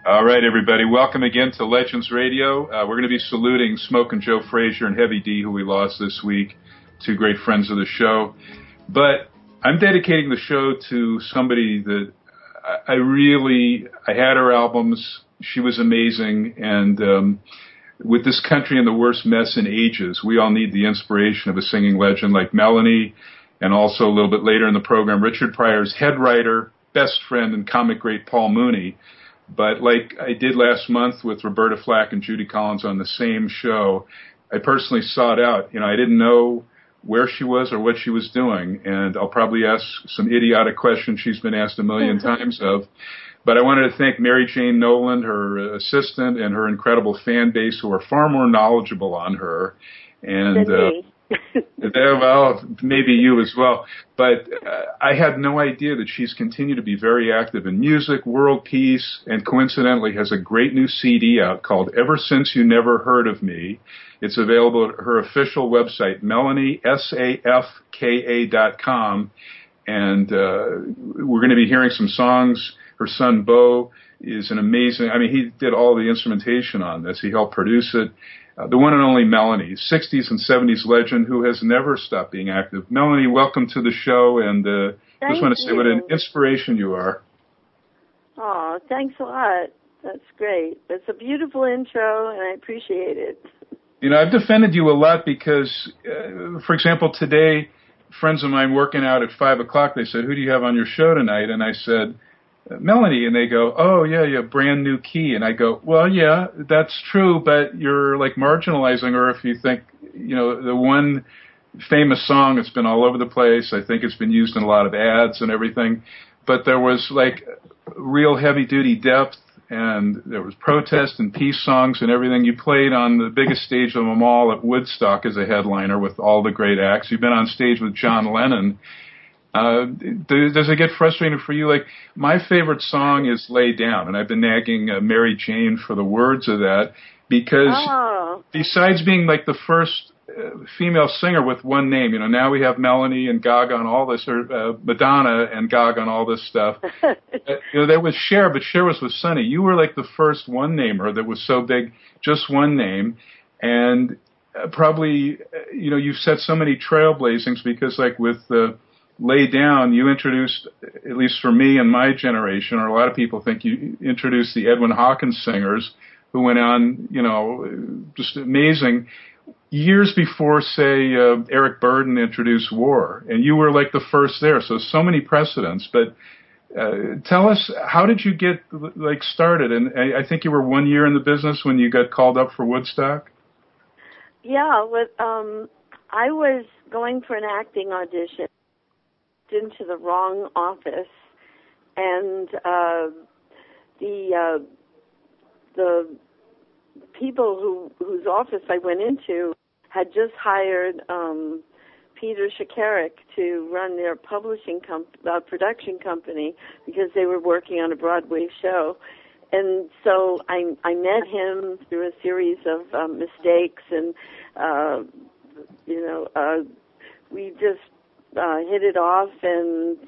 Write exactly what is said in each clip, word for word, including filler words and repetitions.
All right, everybody. Welcome again to Legends Radio. Uh, we're going to be saluting Smokin' Joe Frazier and Heavy D, who we lost this week, two great friends of the show. But I'm dedicating the show to somebody that I really, I had her albums. She was amazing. And um, with this country in the worst mess in ages, we all need the inspiration of a singing legend like Melanie, and also a little bit later in the program, Richard Pryor's head writer, best friend, and comic great Paul Mooney. But like I did last month with Roberta Flack and Judy Collins on the same show, I personally sought out. You know, I didn't know where she was or what she was doing, and I'll probably ask some idiotic questions she's been asked a million times of. But I wanted to thank Mary Jane Noland, her assistant, and her incredible fan base who are far more knowledgeable on her. And, than me. Uh, well, maybe you as well. But uh, I had no idea that she's continued to be very active in music, world peace, and coincidentally has a great new C D out called Ever Since You Never Heard of Me. It's available at her official website, melanie safka dot com. And uh, we're going to be hearing some songs. Her son, Bo, is an amazing, I mean, he did all the instrumentation on this. He helped produce it. Uh, the one and only Melanie, sixties and seventies legend who has never stopped being active. Melanie, welcome to the show, and uh, just want to say you. what an inspiration you are. Oh, thanks a lot. That's great. It's a beautiful intro, and I appreciate it. You know, I've defended you a lot because, uh, for example, today, friends of mine working out at five o'clock, they said, who do you have on your show tonight? And I said, Melanie, and they go, oh, yeah, yeah, brand new key. And I go, well, yeah, that's true, but you're like marginalizing her if you think, you know, the one famous song that's been all over the place. I think it's been used in a lot of ads and everything. But there was like real heavy duty depth, and there was protest and peace songs and everything. You played on the biggest stage of them all at Woodstock as a headliner with all the great acts. You've been on stage with John Lennon. Uh, does it get frustrating for you? Like, my favorite song is Lay Down, and I've been nagging uh, Mary Jane for the words of that because oh. besides being like the first uh, female singer with one name, you know, now we have Melanie and Gaga and all this, or uh, Madonna and Gaga and all this stuff. uh, you know, there was Cher, but Cher was with Sonny. You were like the first one-namer that was so big, just one name, and uh, probably, uh, you know, you've set so many trailblazings because like with the uh, Lay Down, you introduced, at least for me and my generation, or a lot of people think you introduced the Edwin Hawkins singers who went on, you know, just amazing. Years before, say, uh, Eric Burdon introduced War, and you were like the first there, so so many precedents. But uh, tell us, how did you get, like, started? And I, I think you were one year in the business when you got called up for Woodstock? Yeah, with, um, I was going for an acting audition into the wrong office, and uh, the uh, the people who whose office I went into had just hired um, Peter Shakarik to run their publishing comp- uh, production company because they were working on a Broadway show. And so I, I met him through a series of um, mistakes, and uh, you know, uh, we just Uh, hit it off, and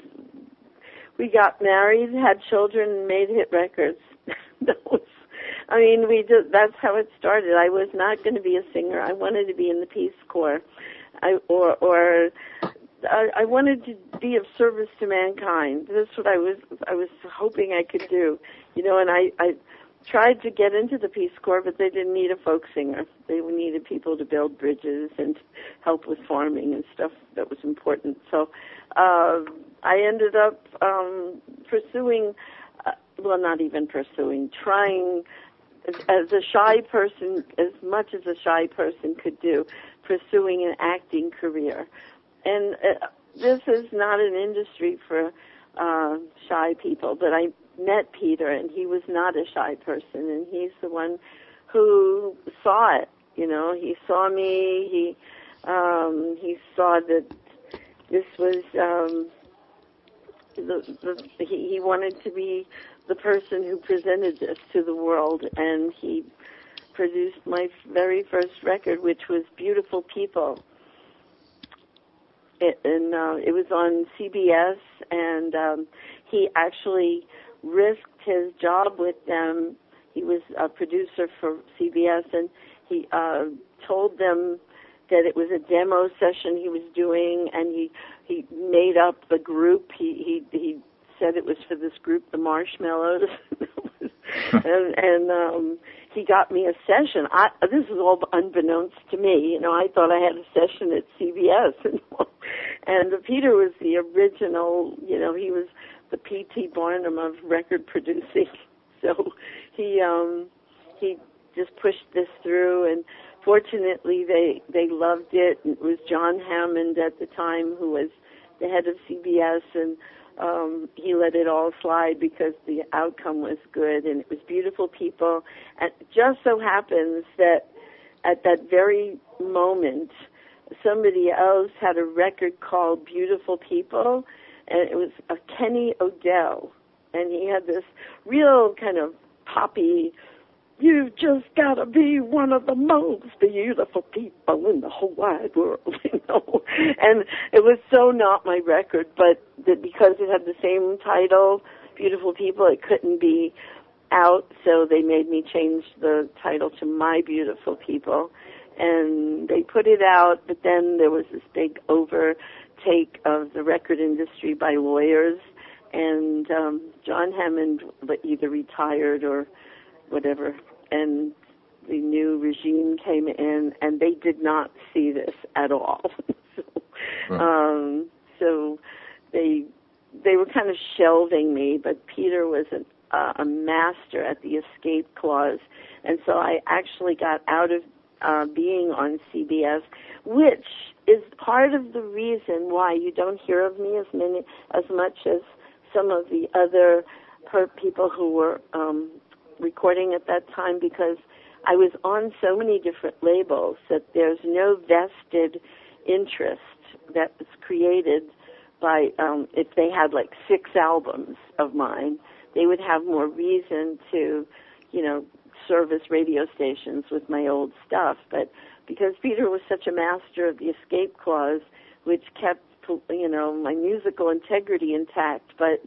we got married, had children, and made hit records. that was, I mean, we just, that's how it started. I was not going to be a singer. I wanted to be in the Peace Corps, I, or or I, I wanted to be of service to mankind. That's what I was. I was hoping I could do, you know. And I, I tried to get into the Peace Corps, but they didn't need a folk singer. They needed people to build bridges and help with farming and stuff that was important. So uh, I ended up um, pursuing, uh, well, not even pursuing, trying as, as a shy person, as much as a shy person could do, pursuing an acting career. And uh, this is not an industry for uh, shy people, but I met Peter, and he was not a shy person, and he's the one who saw it. You know, he saw me. He um, he saw that this was um, the, the he, he wanted to be the person who presented this to the world, and he produced my very first record, which was Beautiful People. It, and uh, it was on C B S, and um, he actually risked his job with them he was a producer for C B S, and he uh, told them that it was a demo session he was doing, and he he made up the group. He he he said it was for this group, the Marshmallows, and and um, he got me a session. I, this is all unbeknownst to me. You know, I thought I had a session at C B S, and, and Peter was the original. You know, he was the P T Barnum of record producing. So he um, he just pushed this through, and fortunately they they loved it. It was John Hammond at the time who was the head of C B S, and um, he let it all slide because the outcome was good, and it was beautiful people. And it just so happens that at that very moment, somebody else had a record called Beautiful People, and it was a Kenny Odell, and he had this real kind of poppy, "You've just got to be one of the most beautiful people in the whole wide world," you know. And it was so not my record, but that because it had the same title, Beautiful People, it couldn't be out, so they made me change the title to My Beautiful People. And they put it out, but then there was this big overtake of the record industry by lawyers, and um, John Hammond either retired or whatever, and the new regime came in, and they did not see this at all. so, right. um, so they they were kind of shelving me, but Peter was an, uh, a master at the escape clause, and so I actually got out of uh, being on C B S, which is part of the reason why you don't hear of me as many as much as some of the other per- people who were um, recording at that time, because I was on so many different labels that there's no vested interest that was created by, um, if they had like six albums of mine, they would have more reason to, you know, service radio stations with my old stuff. But because Peter was such a master of the escape clause, which kept, you know, my musical integrity intact, but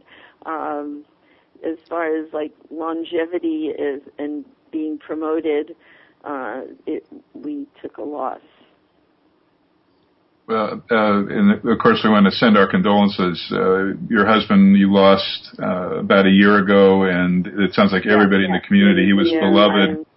um, as far as like longevity is and being promoted, uh, it, we took a loss. Well, uh, and of course we want to send our condolences. Uh, your husband you lost uh, about a year ago, and it sounds like everybody yeah, yeah. in the community, he was yeah, beloved. I'm,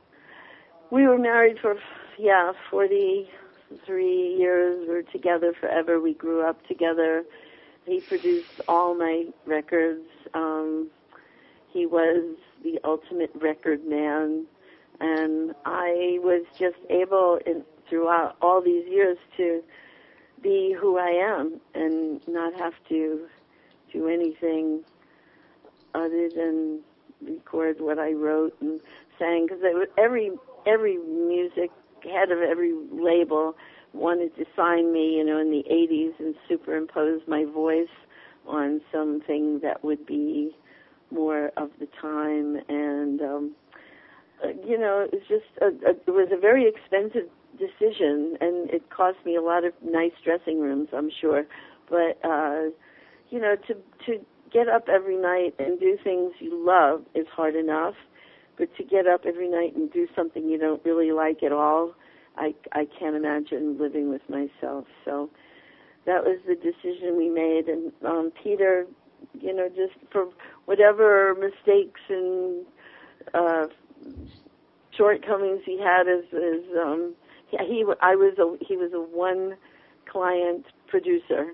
we were married for, yeah, forty-three years. We were together forever. We grew up together. He produced all my records. Um, he was the ultimate record man, and I was just able, in, throughout all these years, to be who I am and not have to do anything other than record what I wrote and sang, because every every music head of every label wanted to sign me, you know, in the eighties and superimpose my voice on something that would be more of the time. And, um, you know, it was just, a, a, it was a very expensive decision, and it cost me a lot of nice dressing rooms, I'm sure. But, uh, you know, to, to get up every night and do things you love is hard enough, but to get up every night and do something you don't really like at all, I, I can't imagine living with myself. So that was the decision we made. And um, Peter, you know, just for whatever mistakes and uh, shortcomings he had as, as um, he, he, I was a, he was a one client producer,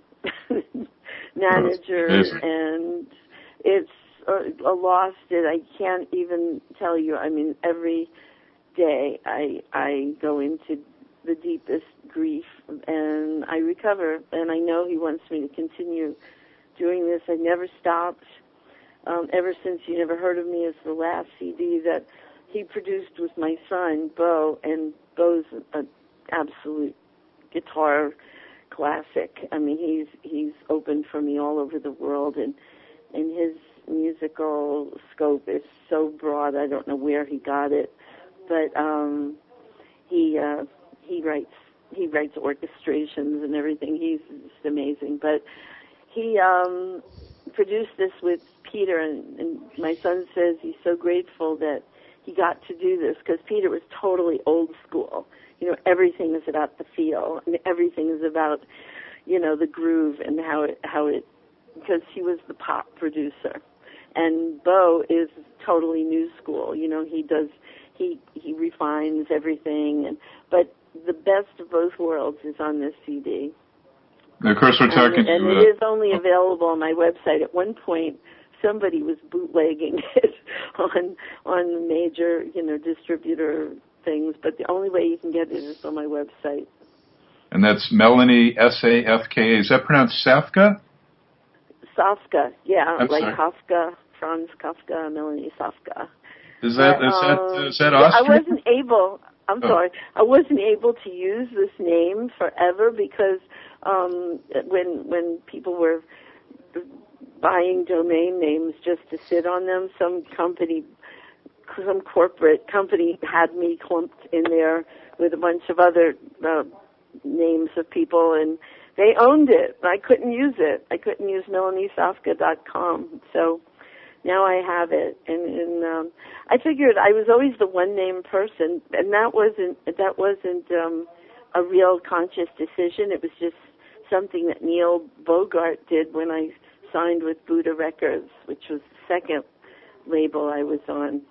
manager, and it's a, a loss that I can't even tell you. I mean, every day I I go into the deepest grief, and I recover, and I know he wants me to continue doing this. I never stopped. Um, ever since You Never Heard of Me is the last C D that he produced with my son, Bo, and Bo's an absolute guitar classic. I mean, he's he's opened for me all over the world, and and his musical scope is so broad. I don't know where he got it, but um, he uh, he writes he writes orchestrations and everything. He's just amazing. But he um, produced this with Peter, and, and my son says he's so grateful that he got to do this because Peter was totally old school. You know, everything is about the feel, and everything is about, you know, the groove and how it, how it, because he was the pop producer. And Bo is totally new school. You know, he does, he, he refines everything, and, but the best of both worlds is on this C D. And of course, we're talking and, and to, it is only available on my website. At one point, somebody was bootlegging it on on major, you know, distributor things, but the only way you can get it is on my website. And that's Melanie, S A F K A. Is that pronounced Safka? Safka, yeah, I'm like sorry. Kafka, Franz Kafka, Melanie Safka. Is that but, is that um, is that I Austrian? wasn't able. I'm Oh. sorry. I wasn't able to use this name forever because um, when when people were buying domain names just to sit on them, some company, some corporate company had me clumped in there with a bunch of other uh, names of people, and they owned it. I couldn't use it. I couldn't use melanie safka dot com. So now I have it, and, and um, I figured I was always the one name person, and that wasn't that wasn't um, a real conscious decision. It was just something that Neil Bogart did when I signed with Buddha Records, which was the second label I was on.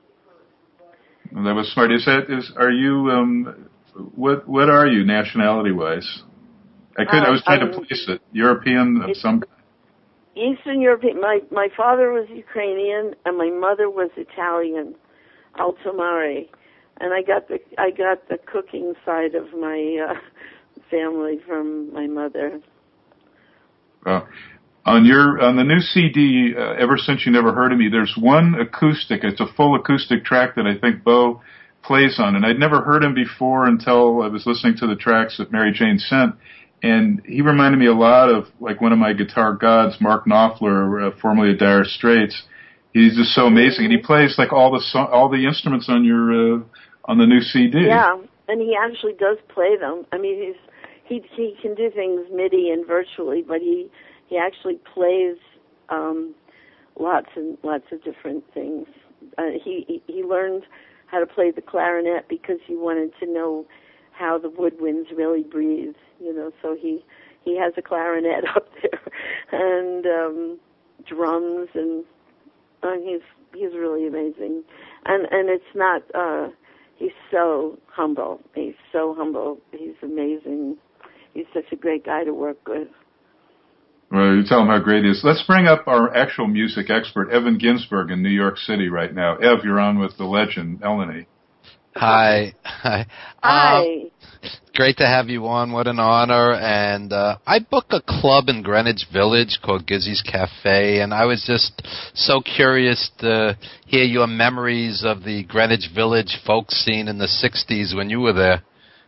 Well, that was smart. Is that is are you um what what are you nationality wise? I could I was trying um, to place it. European of some kind. Eastern European. My my father was Ukrainian and my mother was Italian, Alto Mare, and I got the I got the cooking side of my uh, family from my mother. Well, on your on the new C D, uh, Ever Since You Never Heard of Me, there's one acoustic. It's a full acoustic track that I think Bo plays on, and I'd never heard him before until I was listening to the tracks that Mary Jane sent. And he reminded me a lot of like one of my guitar gods, Mark Knopfler, uh, formerly of Dire Straits. He's just so amazing, and he plays like all the so- all the instruments on your uh, on the new C D. Yeah, and he actually does play them. I mean, he's he he can do things MIDI and virtually, but he he actually plays um, lots and lots of different things. Uh, he, he he learned how to play the clarinet because he wanted to know how the woodwinds really breathe. You know, so he he has a clarinet up there and um, drums, and uh, he's he's really amazing. And and it's not. Uh, he's so humble. He's so humble. He's amazing. He's such a great guy to work with. Well, you tell him how great he is. Let's bring up our actual music expert, Evan Ginsberg, in New York City right now. Ev, you're on with the legend, Melanie. Hi. Hi. Hi. Um, great to have you on. What an honor. And uh, I book a club in Greenwich Village called Gizzy's Cafe, and I was just so curious to hear your memories of the Greenwich Village folk scene in the sixties when you were there.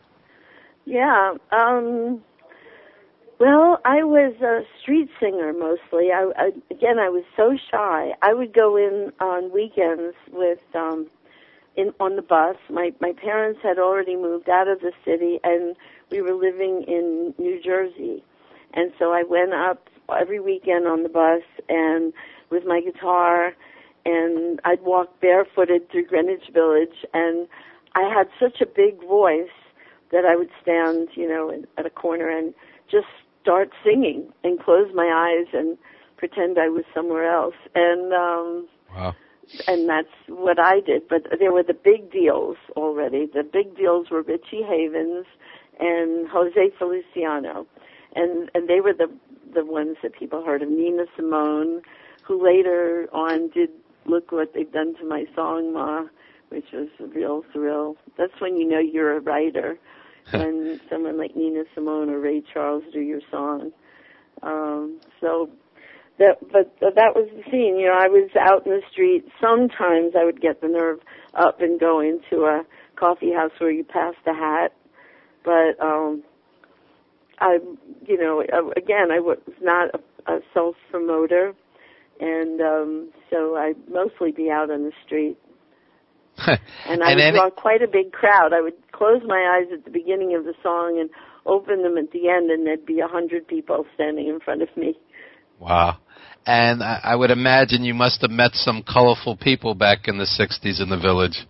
Yeah. Um, well, I was a street singer mostly. I, I, again, I was so shy. I would go in on weekends with... Um, In, on the bus. My my parents had already moved out of the city, and we were living in New Jersey. And so I went up every weekend on the bus and with my guitar, and I'd walk barefooted through Greenwich Village, and I had such a big voice that I would stand, you know, at a corner and just start singing and close my eyes and pretend I was somewhere else. And um Wow. And that's what I did. But there were the big deals already. The big deals were Richie Havens and Jose Feliciano. And and they were the the ones that people heard of. Nina Simone, who later on did Look What They've Done to My Song, Ma, which was a real thrill. That's when you know you're a writer, when someone like Nina Simone or Ray Charles do your song. Um, so... That, but that was the scene. You know, I was out in the street. Sometimes I would get the nerve up and go into a coffee house where you pass the hat. But, um, I, you know, again, I was not a, a self-promoter. And um, so I'd mostly be out on the street. And I and would any- draw quite a big crowd. I would close my eyes at the beginning of the song and open them at the end, and there'd be a hundred people standing in front of me. Wow. And I, I would imagine you must have met some colorful people back in the sixties in the Village.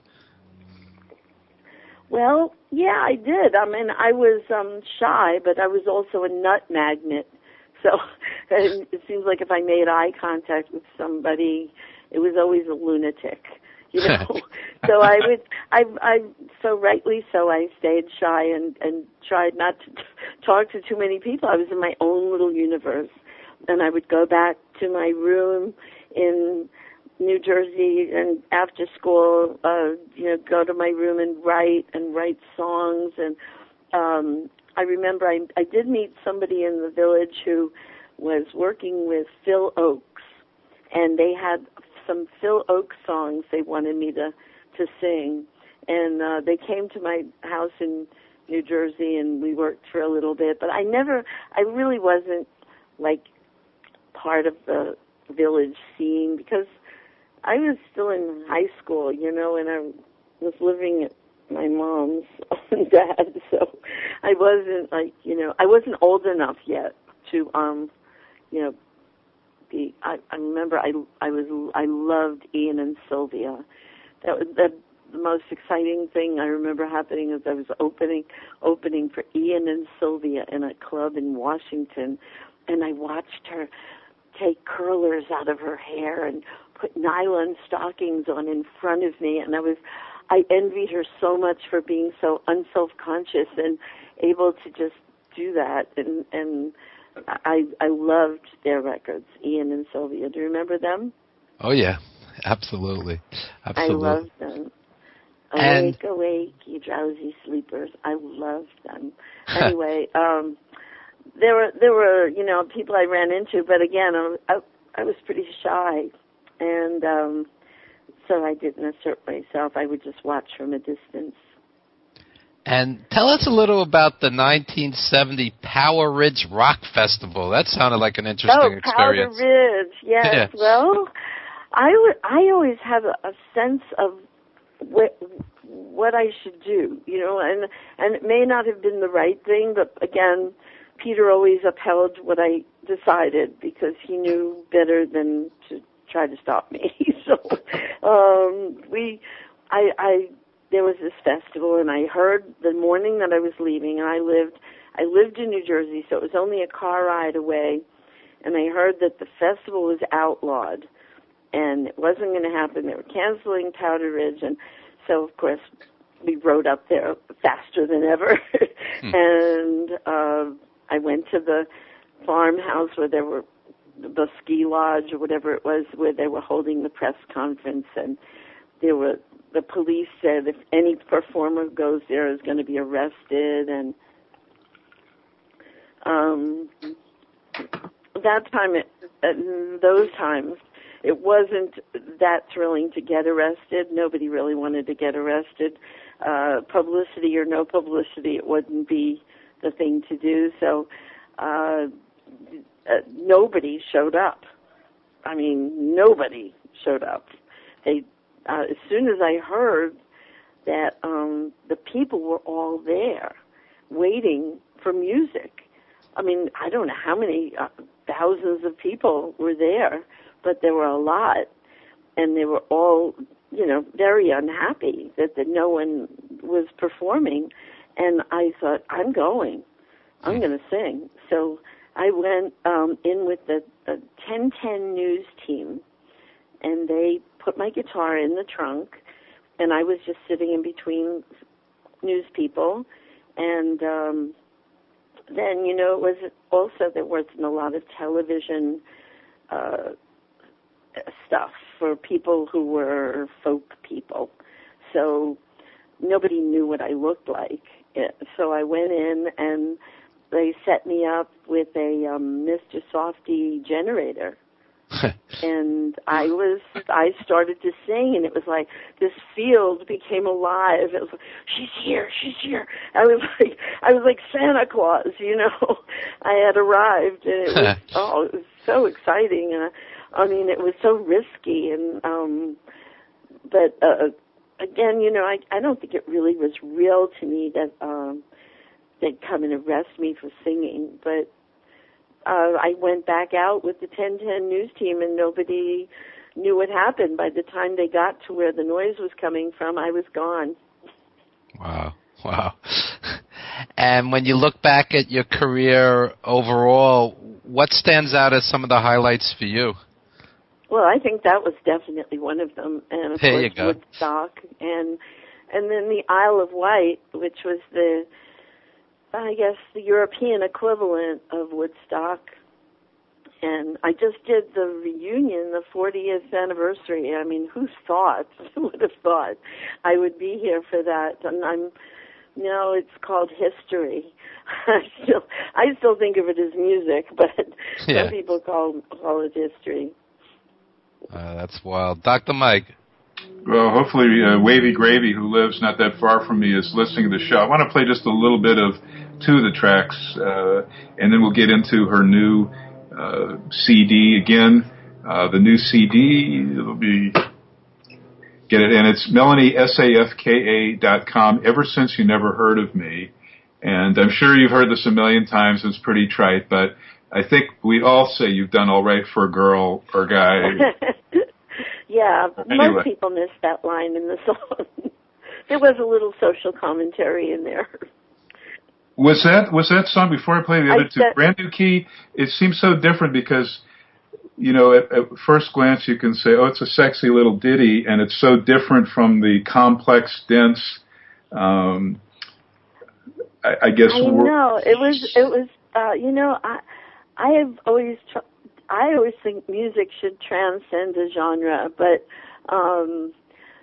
Well, yeah, I did. I mean, I was um, shy, but I was also a nut magnet. So and it seems like if I made eye contact with somebody, it was always a lunatic, you know. So I would, I, I, so rightly so, I stayed shy and, and tried not to t- talk to too many people. I was in my own little universe. And I would go back to my room in New Jersey and after school, uh, you know, go to my room and write and write songs. And um, I remember I, I did meet somebody in the Village who was working with Phil Oakes, and they had some Phil Oakes songs they wanted me to, to sing. And uh, they came to my house in New Jersey, and we worked for a little bit. But I never, I really wasn't, like, part of the Village scene because I was still in high school, you know, and I was living at my mom's and dad's, so I wasn't like, you know, I wasn't old enough yet to, um, you know, be. I, I remember I, I was, I loved Ian and Sylvia. That was the, the most exciting thing I remember happening is I was opening, opening for Ian and Sylvia in a club in Washington, and I watched her take curlers out of her hair and put nylon stockings on in front of me, and I was, I envied her so much for being so unself-conscious and able to just do that, and and I I loved their records, Ian and Sylvia. Do you remember them? Oh yeah, absolutely, absolutely. I loved them. And Awake, awake, you drowsy sleepers. I loved them. Anyway, um. There were, there were, you know, people I ran into, but again, I, I, I was pretty shy, and um, so I didn't assert myself. I would just watch from a distance. And tell us a little about the nineteen seventy Power Ridge Rock Festival. That sounded like an interesting oh, experience. Oh, Powder Ridge, yes. Yeah. Well, I, w- I always have a, a sense of what, what I should do, you know, and, and it may not have been the right thing, but again, Peter always upheld what I decided because he knew better than to try to stop me. so um, we, I, I, there was this festival, and I heard the morning that I was leaving, and I lived, I lived in New Jersey, so it was only a car ride away, and I heard that the festival was outlawed, and it wasn't going to happen. They were canceling Powder Ridge, and so of course we rode up there faster than ever, hmm. and. Uh, I went to the farmhouse where there were the ski lodge or whatever it was where they were holding the press conference, and there were the police said if any performer goes there is going to be arrested, and um, that time, it, at those times, it wasn't that thrilling to get arrested. Nobody really wanted to get arrested. Uh, publicity or no publicity, it wouldn't be the thing to do. So uh, uh, nobody showed up. I mean, nobody showed up. They, uh, as soon as I heard that um, the people were all there waiting for music. I mean, I don't know how many uh, thousands of people were there, but there were a lot, and they were all, you know, very unhappy that, that no one was performing. And I thought, I'm going. I'm going to sing. So I went um, in with the, the ten ten News team, and they put my guitar in the trunk, and I was just sitting in between news people. And um, then, you know, it was also there wasn't a lot of television uh, stuff for people who were folk people. So nobody knew what I looked like. So I went in, and they set me up with a um, Mister Softy generator. And I was, I started to sing, and it was like this field became alive. It was like, she's here, she's here. I was like, I was like Santa Claus, you know. I had arrived, and it was, oh, it was so exciting. And I, I mean, it was so risky, and um, but uh, again, you know, I, I don't think it really was real to me that um, they'd come and arrest me for singing, but uh, I went back out with the ten ten news team, and nobody knew what happened. By the time they got to where the noise was coming from, I was gone. Wow, wow. And when you look back at your career overall, what stands out as some of the highlights for you? Well, I think that was definitely one of them, and of there course you go. Woodstock, and and then the Isle of Wight, which was the, I guess, the European equivalent of Woodstock. And I just did the reunion, the fortieth anniversary. I mean, who thought, who would have thought I would be here for that? And I'm, you know, it's called history. I still, I still think of it as music, but yeah. some people call, call it history. Uh, that's wild. Doctor Mike. Well, hopefully uh, Wavy Gravy, who lives not that far from me, is listening to the show. I want to play just a little bit of two of the tracks, uh, and then we'll get into her new uh, C D again. Uh, the new C D, it'll be, get it, and it's Melanie, S A F K A dot com, Ever Since You Never Heard of Me. And I'm sure you've heard this a million times. It's pretty trite, but I think we all say you've done all right for a girl or guy. Yeah, anyway. Most people miss that line in the song. There was a little social commentary in there. Was that was that song, before I play the other I two, said, Brand New Key? It seems so different because, you know, at, at first glance you can say, oh, it's a sexy little ditty, and it's so different from the complex, dense, um, I, I guess. I know it was. It was. Uh, you know, I I have always. Tr- I always think music should transcend a genre, but um,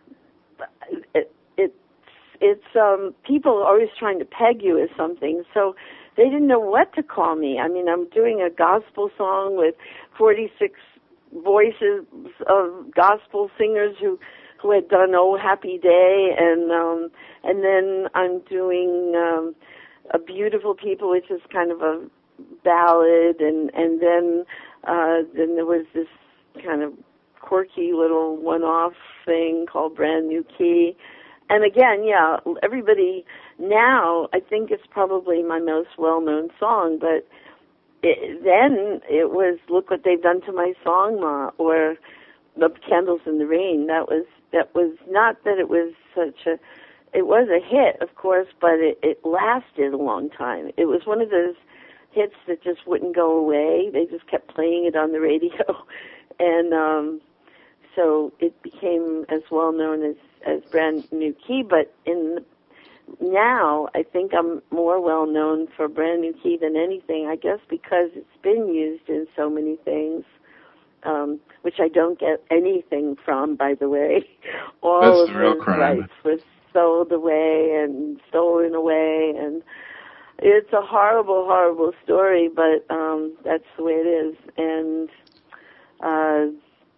it, it's it's um, people are always trying to peg you as something. So they didn't know what to call me. I mean, I'm doing a gospel song with forty-six voices of gospel singers who who had done "Oh Happy Day," and um, and then I'm doing um, "A Beautiful People," which is kind of a ballad, and and then uh, then there was this kind of quirky little one-off thing called "Brand New Key." And again, yeah, everybody now, I think it's probably my most well-known song, but it, then it was "Look What They've Done to My Song, Ma," or "The Candles in the Rain." That was that was not that it was such a, it was a hit, of course, but it, it lasted a long time. It was one of those hits that just wouldn't go away. They just kept playing it on the radio, and um, so it became as well known as as Brand New Key. But in now, I think I'm more well known for Brand New Key than anything. I guess because it's been used in so many things, um, which I don't get anything from, by the way. All That's of the real those crime. rights were sold away and stolen away, and it's a horrible, horrible story, but um, that's the way it is. And uh,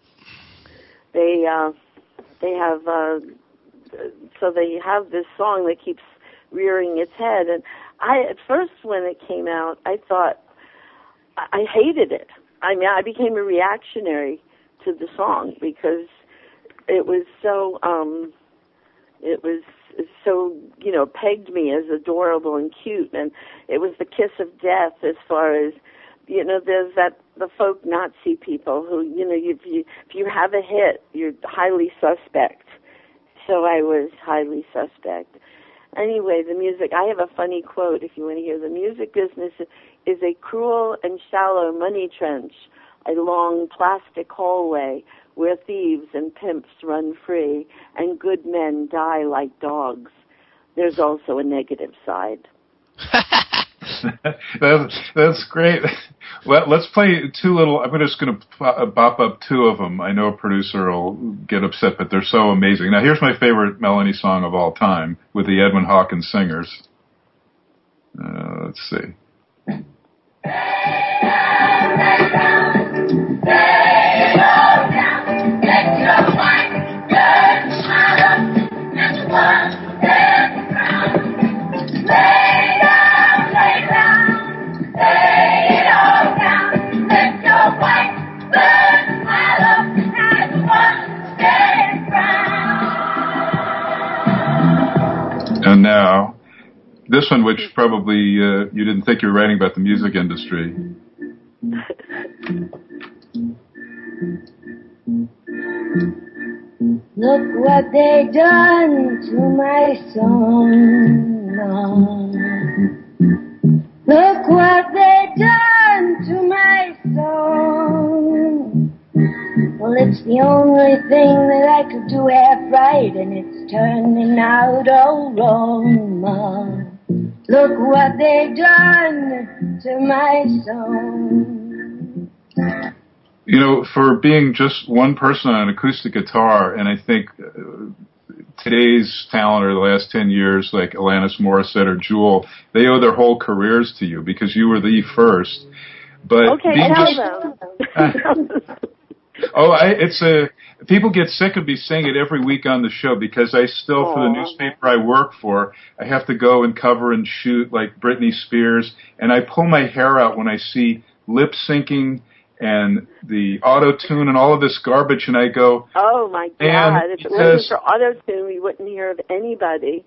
they uh, they have uh, so they have this song that keeps rearing its head. And I, at first, when it came out, I thought I hated it. I mean, I became a reactionary to the song because it was so. Um, it was. so, you know, pegged me as adorable and cute, and it was the kiss of death as far as, you know, there's that, the folk Nazi people who, you know, if you, if you have a hit, you're highly suspect. So I was highly suspect. Anyway, the music, I have a funny quote if you want to hear. The music business is a cruel and shallow money trench, a long plastic hallway where thieves and pimps run free and good men die like dogs. There's also a negative side. that's, that's great. Well, let's play two little, I'm just going to bop up two of them. I know a producer will get upset, but they're so amazing. Now, here's my favorite Melanie song of all time with the Edwin Hawkins Singers. Uh, let's see. And now, this one, which probably uh, you didn't think you were writing about the music industry. Look what they done to my song. Look what they done to my song. Well, it's the only thing that I could do half right, and it's turning out all wrong, Ma. Look what they done to my song. You know, for being just one person on an acoustic guitar, and I think uh, today's talent or the last ten years, like Alanis Morissette or Jewel, they owe their whole careers to you because you were the first. But okay, being tell just, them. Oh, I, it's a, people get sick of me saying it every week on the show because I still, Aww. For the newspaper I work for, I have to go and cover and shoot like Britney Spears, and I pull my hair out when I see lip syncing and the auto-tune and all of this garbage, and I go, oh my God, if it wasn't for auto-tune, we wouldn't hear of anybody.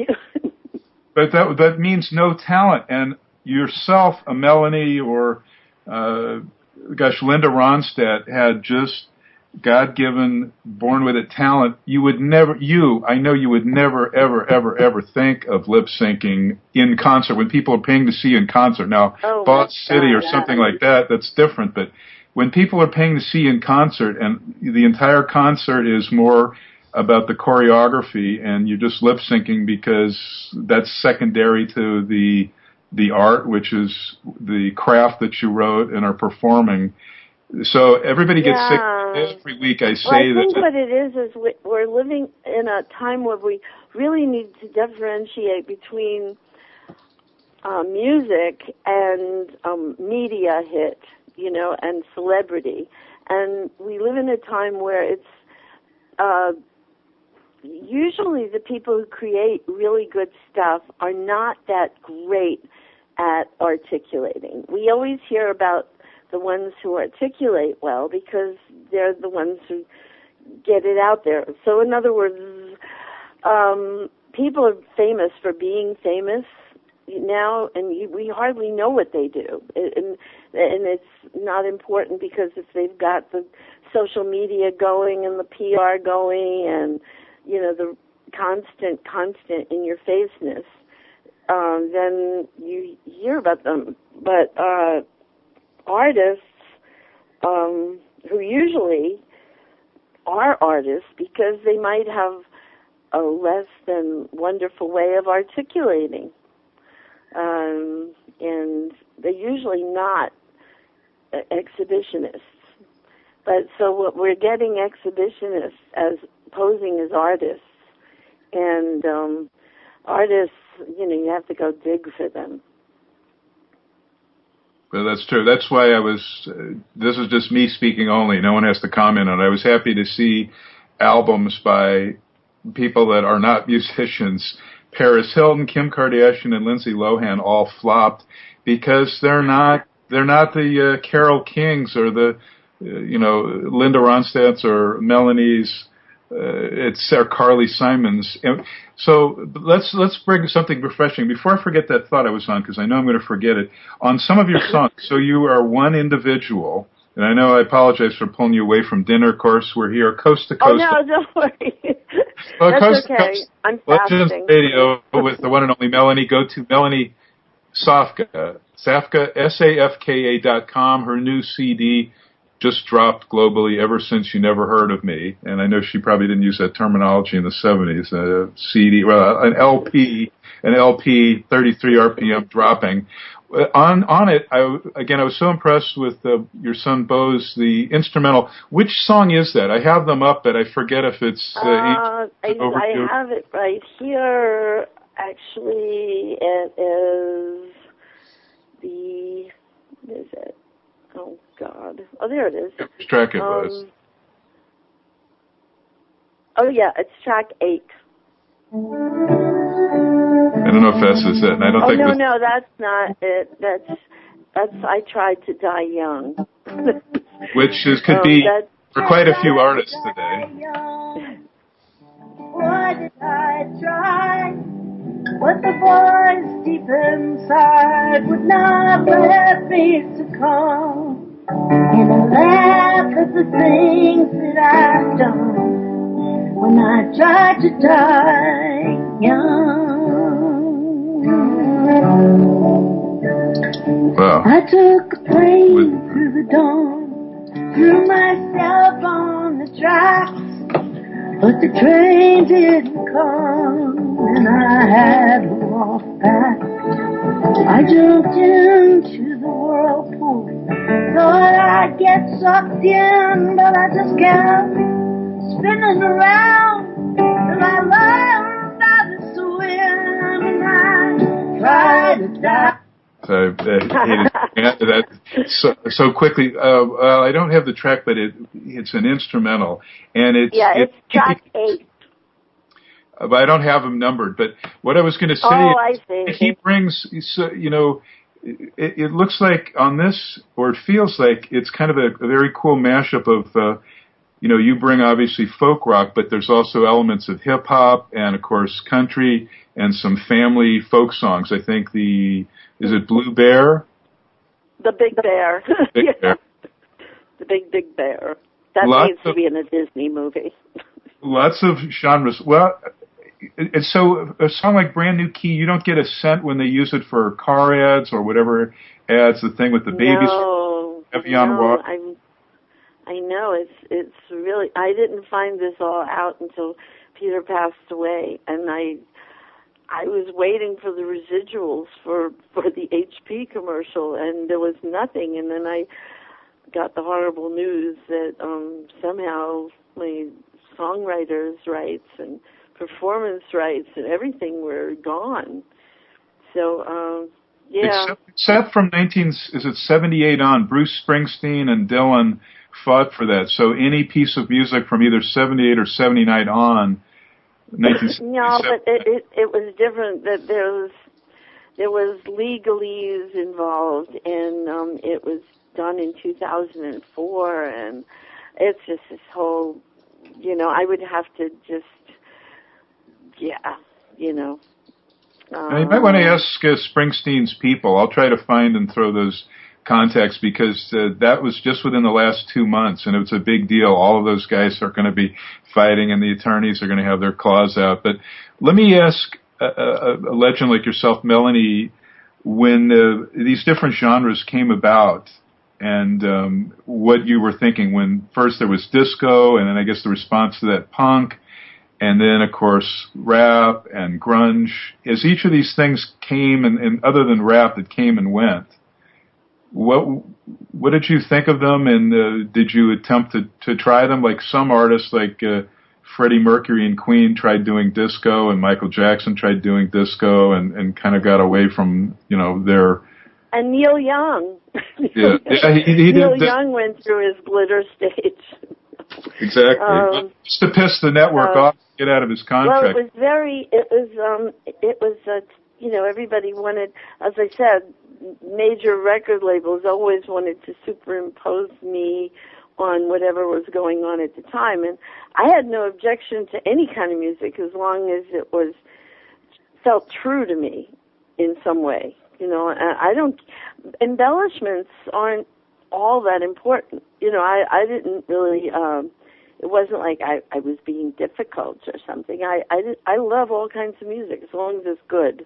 But that that means no talent, and yourself, a Melanie or, uh, gosh, Linda Ronstadt had just God-given, born with it talent. You would never, you, I know you would never, ever, ever, ever think of lip syncing in concert when people are paying to see you in concert. Now, oh Boss City God, or something like that, that's different. But when people are paying to see you in concert and the entire concert is more about the choreography and you're just lip syncing because that's secondary to the the art, which is the craft that you wrote and are performing. So everybody gets yeah. sick every week. I say well, I think that. what it is is we, we're living in a time where we really need to differentiate between uh, music and um, media hit, you know, and celebrity. And we live in a time where it's uh, usually the people who create really good stuff are not that great at articulating. We always hear about the ones who articulate well because they're the ones who get it out there. So in other words, um, people are famous for being famous now, and you, we hardly know what they do. And, and it's not important because if they've got the social media going and the P R going and, you know, the constant, constant in-your-faceness, um, then you hear about them. But uh, artists um, who usually are artists because they might have a less than wonderful way of articulating. Um, and they're usually not uh, exhibitionists. But so what we're getting exhibitionists as posing as artists. And um, artists, you know, you have to go dig for them. Well, that's true. That's why I was, uh, this is just me speaking only. No one has to comment on it. I was happy to see albums by people that are not musicians. Paris Hilton, Kim Kardashian, and Lindsay Lohan all flopped because they're not, they're not the uh, Carole Kings or the, uh, you know, Linda Ronstadts or Melanie's. Uh, it's Sarah Carly Simons. And so let's let's bring something refreshing. Before I forget that thought I was on, because I know I'm going to forget it. On some of your songs, so you are one individual, and I know I apologize for pulling you away from dinner. Of course, we're here coast to coast. Oh, no, don't worry. Well, That's coast okay. to coast, I'm Legends fasting. Radio with the one and only Melanie. Go to Melanie Safka, Safka, S A F K A dot com. Her new C D just dropped globally, Ever Since You Never Heard of Me. And I know she probably didn't use that terminology in the seventies. A C D, well, an L P, an L P, thirty-three R P M dropping. On on it, I, again, I was so impressed with uh, your son Bo's, the instrumental. Which song is that? I have them up, but I forget if it's... Uh, uh, I, over I here. have it right here. Actually, it is the... What is it? Oh, God. Oh, there it is. Which track it um, was? Oh, yeah, it's track eight. I don't know if that's is it. And I don't oh, think no, this... no, that's not it. That's, that's I Tried to Die Young. Which is, could um, be for quite a few artists today. Why did I try? What the voice deep inside would not let me succumb. And I laugh at the things that I've done. when I tried to die young. Wow. I took a plane With... through the dawn, threw myself on the tracks, but the train didn't come, and I had to walk back. I jumped into the whirlpool, thought I'd get sucked in, but I just kept spinning around till I learned how to swim, and I tried to die. So I hated that so, so quickly. Uh, well, I don't have the track, but it it's an instrumental, and it's yeah, it's it, track eight. But I don't have them numbered. But what I was going to say, oh, I see. he brings, you know, it, it looks like on this, or it feels like it's kind of a, a very cool mashup of, uh, you know, you bring obviously folk rock, but there's also elements of hip hop and of course country and some family folk songs. I think the, is it Blue Bear? The Big Bear. Big yeah. Bear. The Big, Big Bear. That Lots needs to of, be in a Disney movie. Lots of genres. Well, and so a song like Brand New Key, you don't get a cent when they use it for car ads or whatever ads, the thing with the babies. No, Evian no, water. I'm, I know, it's, it's really, I didn't find this all out until Peter passed away, and I, I was waiting for the residuals for, for the H P commercial, and there was nothing, and then I got the horrible news that um, somehow my songwriters' rights and performance rights and everything were gone. So, um, yeah. Except, except from nineteen, is it seventy-eight on, Bruce Springsteen and Dylan fought for that. So any piece of music from either seventy-eight or seventy-nine on, nineteen seventy-seven. No, but it, it it was different. That there was there was legalese involved, and um, it was done in two thousand four, and it's just this whole, you know, I would have to just, yeah, you know. Um, you might want to ask uh, Springsteen's people. I'll try to find and throw those contacts because uh, that was just within the last two months, and it's a big deal. All of those guys are going to be fighting, and the attorneys are going to have their claws out. But let me ask a, a, a legend like yourself, Melanie, when uh, these different genres came about, and um, what you were thinking when first there was disco, and then I guess the response to that punk, and then, of course, rap and grunge. As each of these things came, and, and other than rap, that came and went, what what did you think of them, and uh, did you attempt to, to try them? Like some artists, like uh, Freddie Mercury and Queen, tried doing disco, and Michael Jackson tried doing disco, and, and kind of got away from, you know, their... And Neil Young. Yeah, yeah he, he Neil did, Young went through his glitter stage. Exactly. Um, Just to piss the network uh, off, get out of his contract. Well, it was very, it was, um, it was, uh, you know, everybody wanted, as I said, major record labels always wanted to superimpose me on whatever was going on at the time. And I had no objection to any kind of music as long as it was, felt true to me in some way. You know, I don't, embellishments aren't all that important. You know, I, I didn't really, um, it wasn't like I, I was being difficult or something. I, I, did, I love all kinds of music as long as it's good.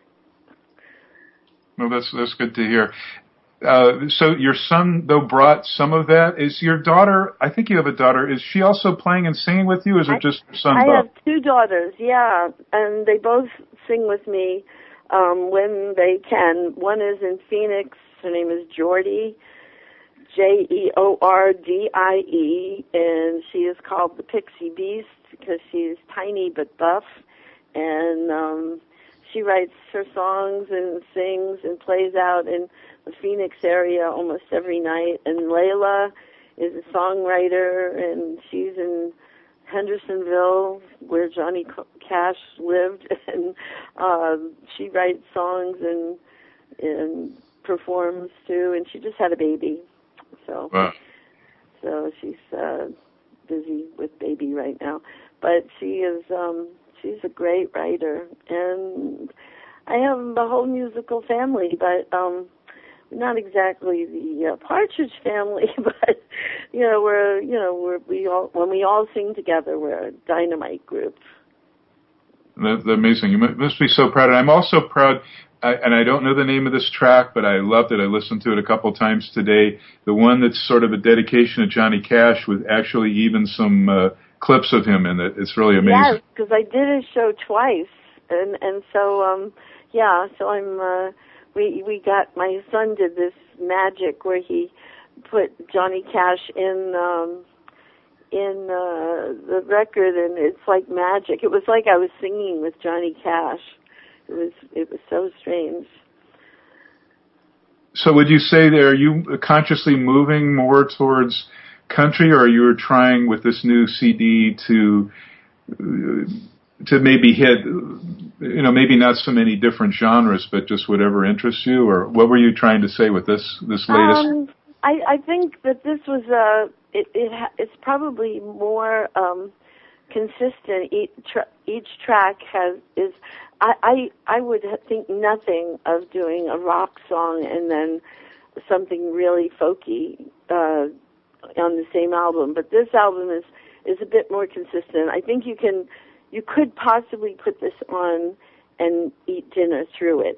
Well, that's, that's good to hear. Uh, so your son, though, brought some of that. Is your daughter, I think you have a daughter, is she also playing and singing with you, or is it just your son, I Bob? have two daughters, yeah, and they both sing with me um, when they can. One is in Phoenix. Her name is Jordy, J E O R D I E, and she is called the Pixie Beast because she's tiny but buff, and um, she writes her songs and sings and plays out in the Phoenix area almost every night. And Layla is a songwriter, and she's in Hendersonville, where Johnny Cash lived, and uh, she writes songs and and performs too. And she just had a baby, so wow. so she's uh, busy with baby right now. But she is um, she's a great writer, and I have a whole musical family. But um, not exactly the uh, Partridge Family, but you know, we're you know, we're we all when we all sing together, we're a dynamite group. That's amazing. You must be so proud. And I'm also proud, I, and I don't know the name of this track, but I loved it. I listened to it a couple times today. The one that's sort of a dedication to Johnny Cash with actually even some uh, clips of him in it. It's really amazing. Yes, because I did his show twice, and and so um yeah, so I'm uh, we we got my son did this magic where he put Johnny Cash in. Um, in uh, the record, and it's like magic. It was like I was singing with Johnny Cash. It was it was so strange. So would you say that, are you consciously moving more towards country, or are you trying with this new C D to to maybe hit, you know, maybe not so many different genres, but just whatever interests you? Or what were you trying to say with this this latest? Um, I, I think that this was a It, it ha- it's probably more um, consistent. Each, tra- each track has is. I, I I would think nothing of doing a rock song and then something really folky uh, on the same album. But this album is is a bit more consistent. I think you can you could possibly put this on and eat dinner through it.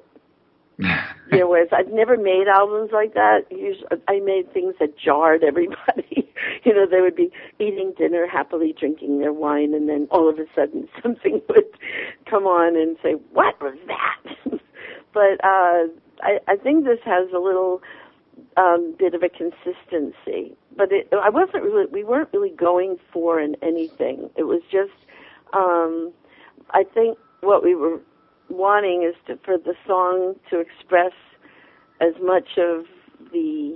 You know, whereas I've never made albums like that. Usually, I made things that jarred everybody. You know, they would be eating dinner, happily drinking their wine, and then all of a sudden something would come on and say, "What was that?" But uh, I, I think this has a little um, bit of a consistency. But it, I wasn't really. We weren't really going for an anything. It was just. Um, I think what we were wanting is to, for the song to express as much of the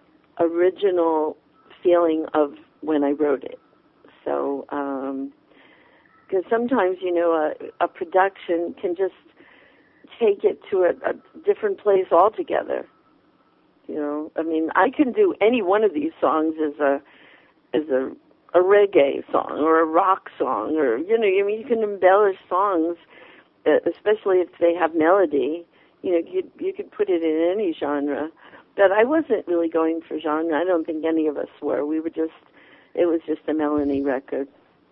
original feeling of when I wrote it. So, because um, sometimes, you know, a, a production can just take it to a, a different place altogether. You know, I mean, I can do any one of these songs as a as a, a reggae song or a rock song, or, you know, I mean, you can embellish songs, especially if they have melody. You know, you you could put it in any genre. But I wasn't really going for genre. I don't think any of us were. We were just, it was just a Melanie record.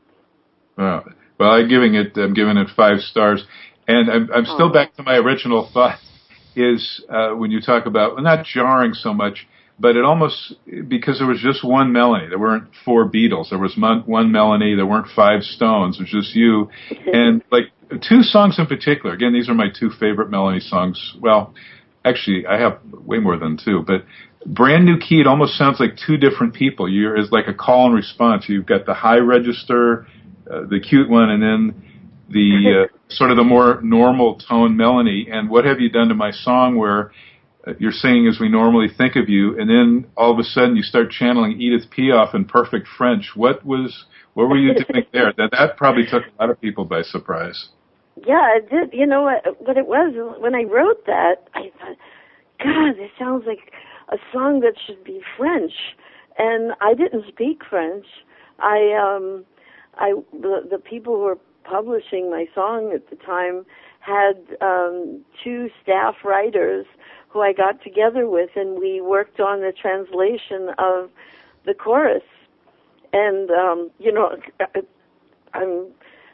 Well, well, I'm giving it, I'm giving it five stars. And I'm, I'm still oh. back to my original thought is, uh, when you talk about, well, not jarring so much, but it almost, because there was just one Melanie. There weren't four Beatles. There was one Melanie. There weren't five Stones. It was just you. And like two songs in particular, again, these are my two favorite Melanie songs. Well, actually, I have way more than two, but Brand New Key, it almost sounds like two different people. You're, it's like a call and response. You've got the high register, uh, the cute one, and then the uh, sort of the more normal tone Melanie. And what have you done to my song where uh, you're singing as we normally think of you, and then all of a sudden you start channeling Edith Piaf in perfect French. What was, what were you doing there? That that probably took a lot of people by surprise. Yeah, it did. You know what, what it was? When I wrote that, I thought, God, this sounds like a song that should be French. And I didn't speak French. I, um, I, the, the people who were publishing my song at the time had um, two staff writers who I got together with, and we worked on the translation of the chorus. And, um, you know, I'm...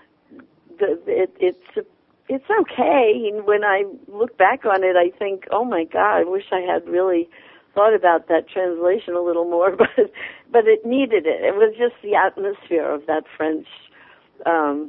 The, it, it's it's okay. And when I look back on it, I think, oh my God, I wish I had really thought about that translation a little more. But but it needed it. It was just the atmosphere of that French, um,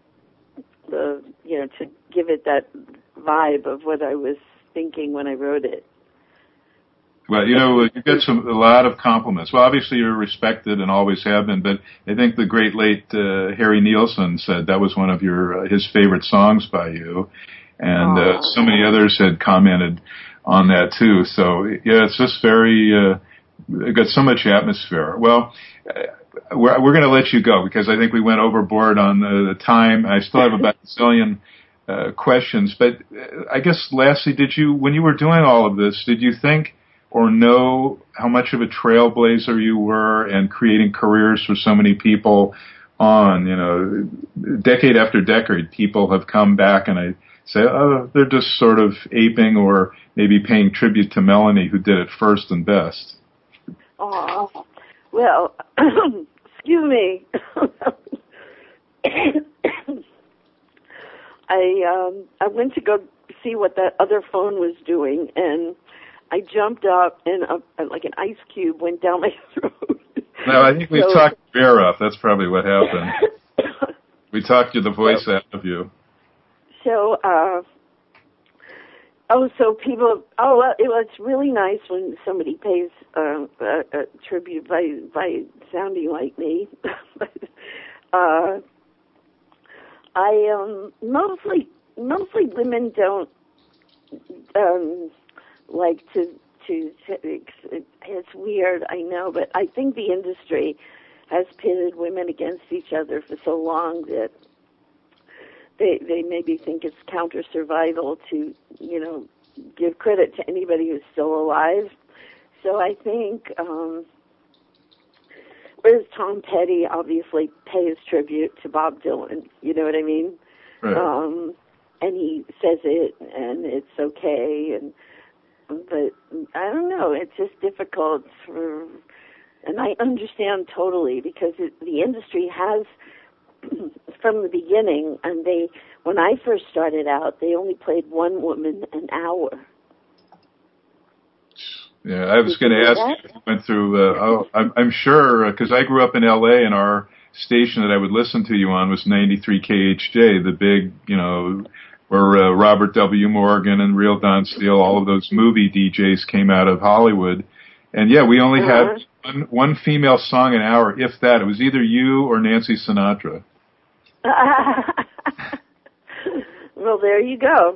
the you know, to give it that vibe of what I was thinking when I wrote it. Well, you know, you get some a lot of compliments. Well, obviously you're respected and always have been, but I think the great late uh, Harry Nilsson said that was one of your uh, his favorite songs by you, and uh, so many others had commented on that too. So yeah, it's just very uh, it got so much atmosphere. Well, uh, we're we're going to let you go because I think we went overboard on the, the time. I still have about a zillion uh, questions, but uh, I guess lastly, did you when you were doing all of this, did you think or know how much of a trailblazer you were and creating careers for so many people on, you know, decade after decade, people have come back and I say, oh, they're just sort of aping or maybe paying tribute to Melanie, who did it first and best. Oh, well, excuse me. I um, I went to go see what that other phone was doing, and I jumped up, and a, like an ice cube went down my throat. No, I think we've so, talked Bear off. That's probably what happened. We talked the voice so, out of you. So, uh, oh, so people, oh, well, it, well, it's really nice when somebody pays uh, a, a tribute by by sounding like me. But, uh, I um, mostly mostly women don't um, like to to. It's weird, I know, but I think the industry has pitted women against each other for so long that they they maybe think it's counter survival to, you know, give credit to anybody who's still alive. So I think, um, whereas Tom Petty obviously pays tribute to Bob Dylan, you know what I mean? Right. Um, and he says it, and it's okay, and but I don't know, it's just difficult for, and I understand totally, because it, the industry has, from the beginning, and they, when I first started out, they only played one woman an hour. Yeah, I was going to ask you if you went through, uh, oh, I'm, I'm sure, because uh, I grew up in L A, and our station that I would listen to you on was ninety-three K H J, the big, you know, where uh, Robert W. Morgan and Real Don Steele, all of those movie D Js came out of Hollywood. And yeah, we only uh-huh. had one, one female song an hour, if that. It was either you or Nancy Sinatra. Well, there you go.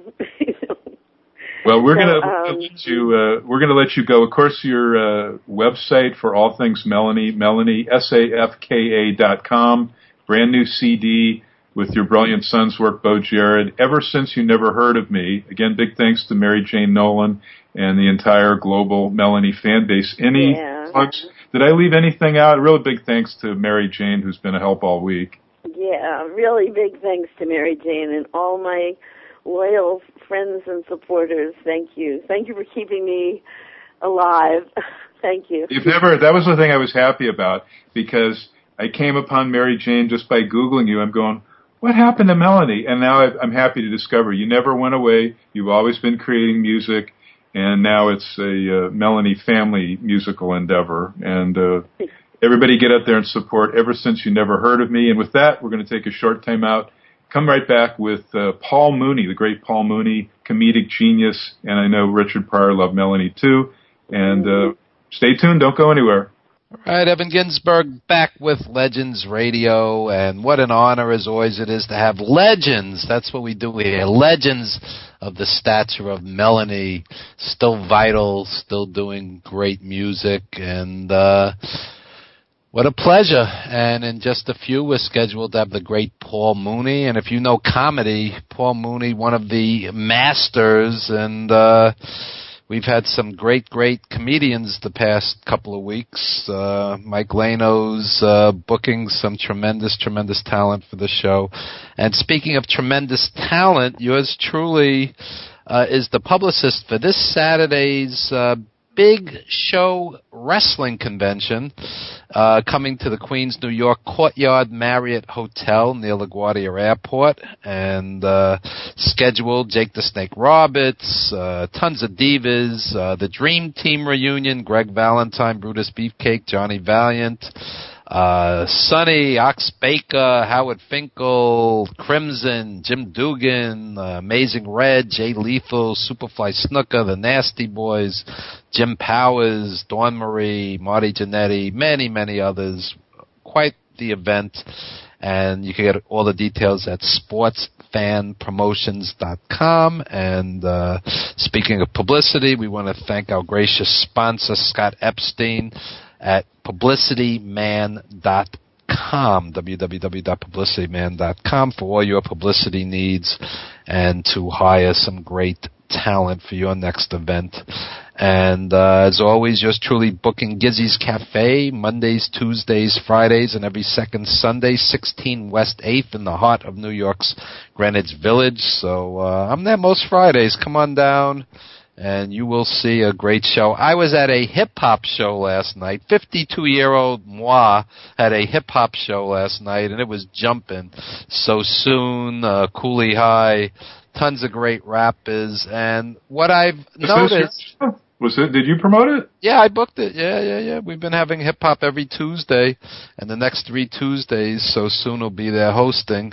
Well, we're so, gonna um, let you. Uh, we're gonna let you go. Of course, your uh, website for all things Melanie, Melanie S A F K A dot com. Brand new C D with your brilliant son's work, Bo Jared. Ever Since You Never Heard of Me. Again, big thanks to Mary Jane Nolan and the entire global Melanie fan base. Any yeah. plugs? Did I leave anything out? Real big thanks to Mary Jane, who's been a help all week. Yeah, really big thanks to Mary Jane and all my loyal friends and supporters. Thank you. Thank you for keeping me alive. Thank you. You've never, that was the thing I was happy about, because I came upon Mary Jane just by Googling you. I'm going, what happened to Melanie? And now I'm happy to discover you never went away. You've always been creating music, and now it's a uh, Melanie family musical endeavor. And uh, everybody get out there and support Ever Since You Never Heard of Me. And with that, we're going to take a short time out. Come right back with uh, Paul Mooney, the great Paul Mooney, comedic genius. And I know Richard Pryor loved Melanie too. And uh, stay tuned. Don't go anywhere. All right, Evan Ginsberg back with Legends Radio, and what an honor as always it is to have legends. That's what we do here. Legends of the stature of Melanie, still vital, still doing great music, and uh, what a pleasure. And in just a few, we're scheduled to have the great Paul Mooney, and if you know comedy, Paul Mooney, one of the masters, and uh we've had some great, great comedians the past couple of weeks. Uh, Mike Lano's uh, booking some tremendous, tremendous talent for the show. And speaking of tremendous talent, yours truly uh, is the publicist for this Saturday's uh, big show wrestling convention uh, coming to the Queens, New York Courtyard Marriott Hotel near LaGuardia Airport, and uh, scheduled Jake the Snake Roberts, uh, tons of divas, uh, the Dream Team reunion, Greg Valentine, Brutus Beefcake, Johnny Valiant, uh, Sonny, Ox Baker, Howard Finkel, Crimson, Jim Dugan, uh, Amazing Red, Jay Lethal, Superfly Snooker, the Nasty Boys, Jim Powers, Dawn Marie, Marty Jannetty, many, many others. Quite the event, and you can get all the details at sports fan promotions dot com. And uh, speaking of publicity, we want to thank our gracious sponsor, Scott Epstein, at publicity man dot com, w w w dot publicity man dot com, for all your publicity needs and to hire some great talent for your next event. And uh, as always, yours truly booking Gizzy's Cafe Mondays, Tuesdays, Fridays, and every second Sunday, sixteen West eighth in the heart of New York's Greenwich Village. So uh, I'm there most Fridays. Come on down, and you will see a great show. I was at a hip-hop show last night. fifty-two-year-old moi had a hip-hop show last night, and it was jumping. So Soon, uh, Cooley High, tons of great rappers. And what I've noticed... Was it? Did you promote it? Yeah, I booked it. Yeah, yeah, yeah. We've been having hip-hop every Tuesday, and the next three Tuesdays, So Soon will be there hosting.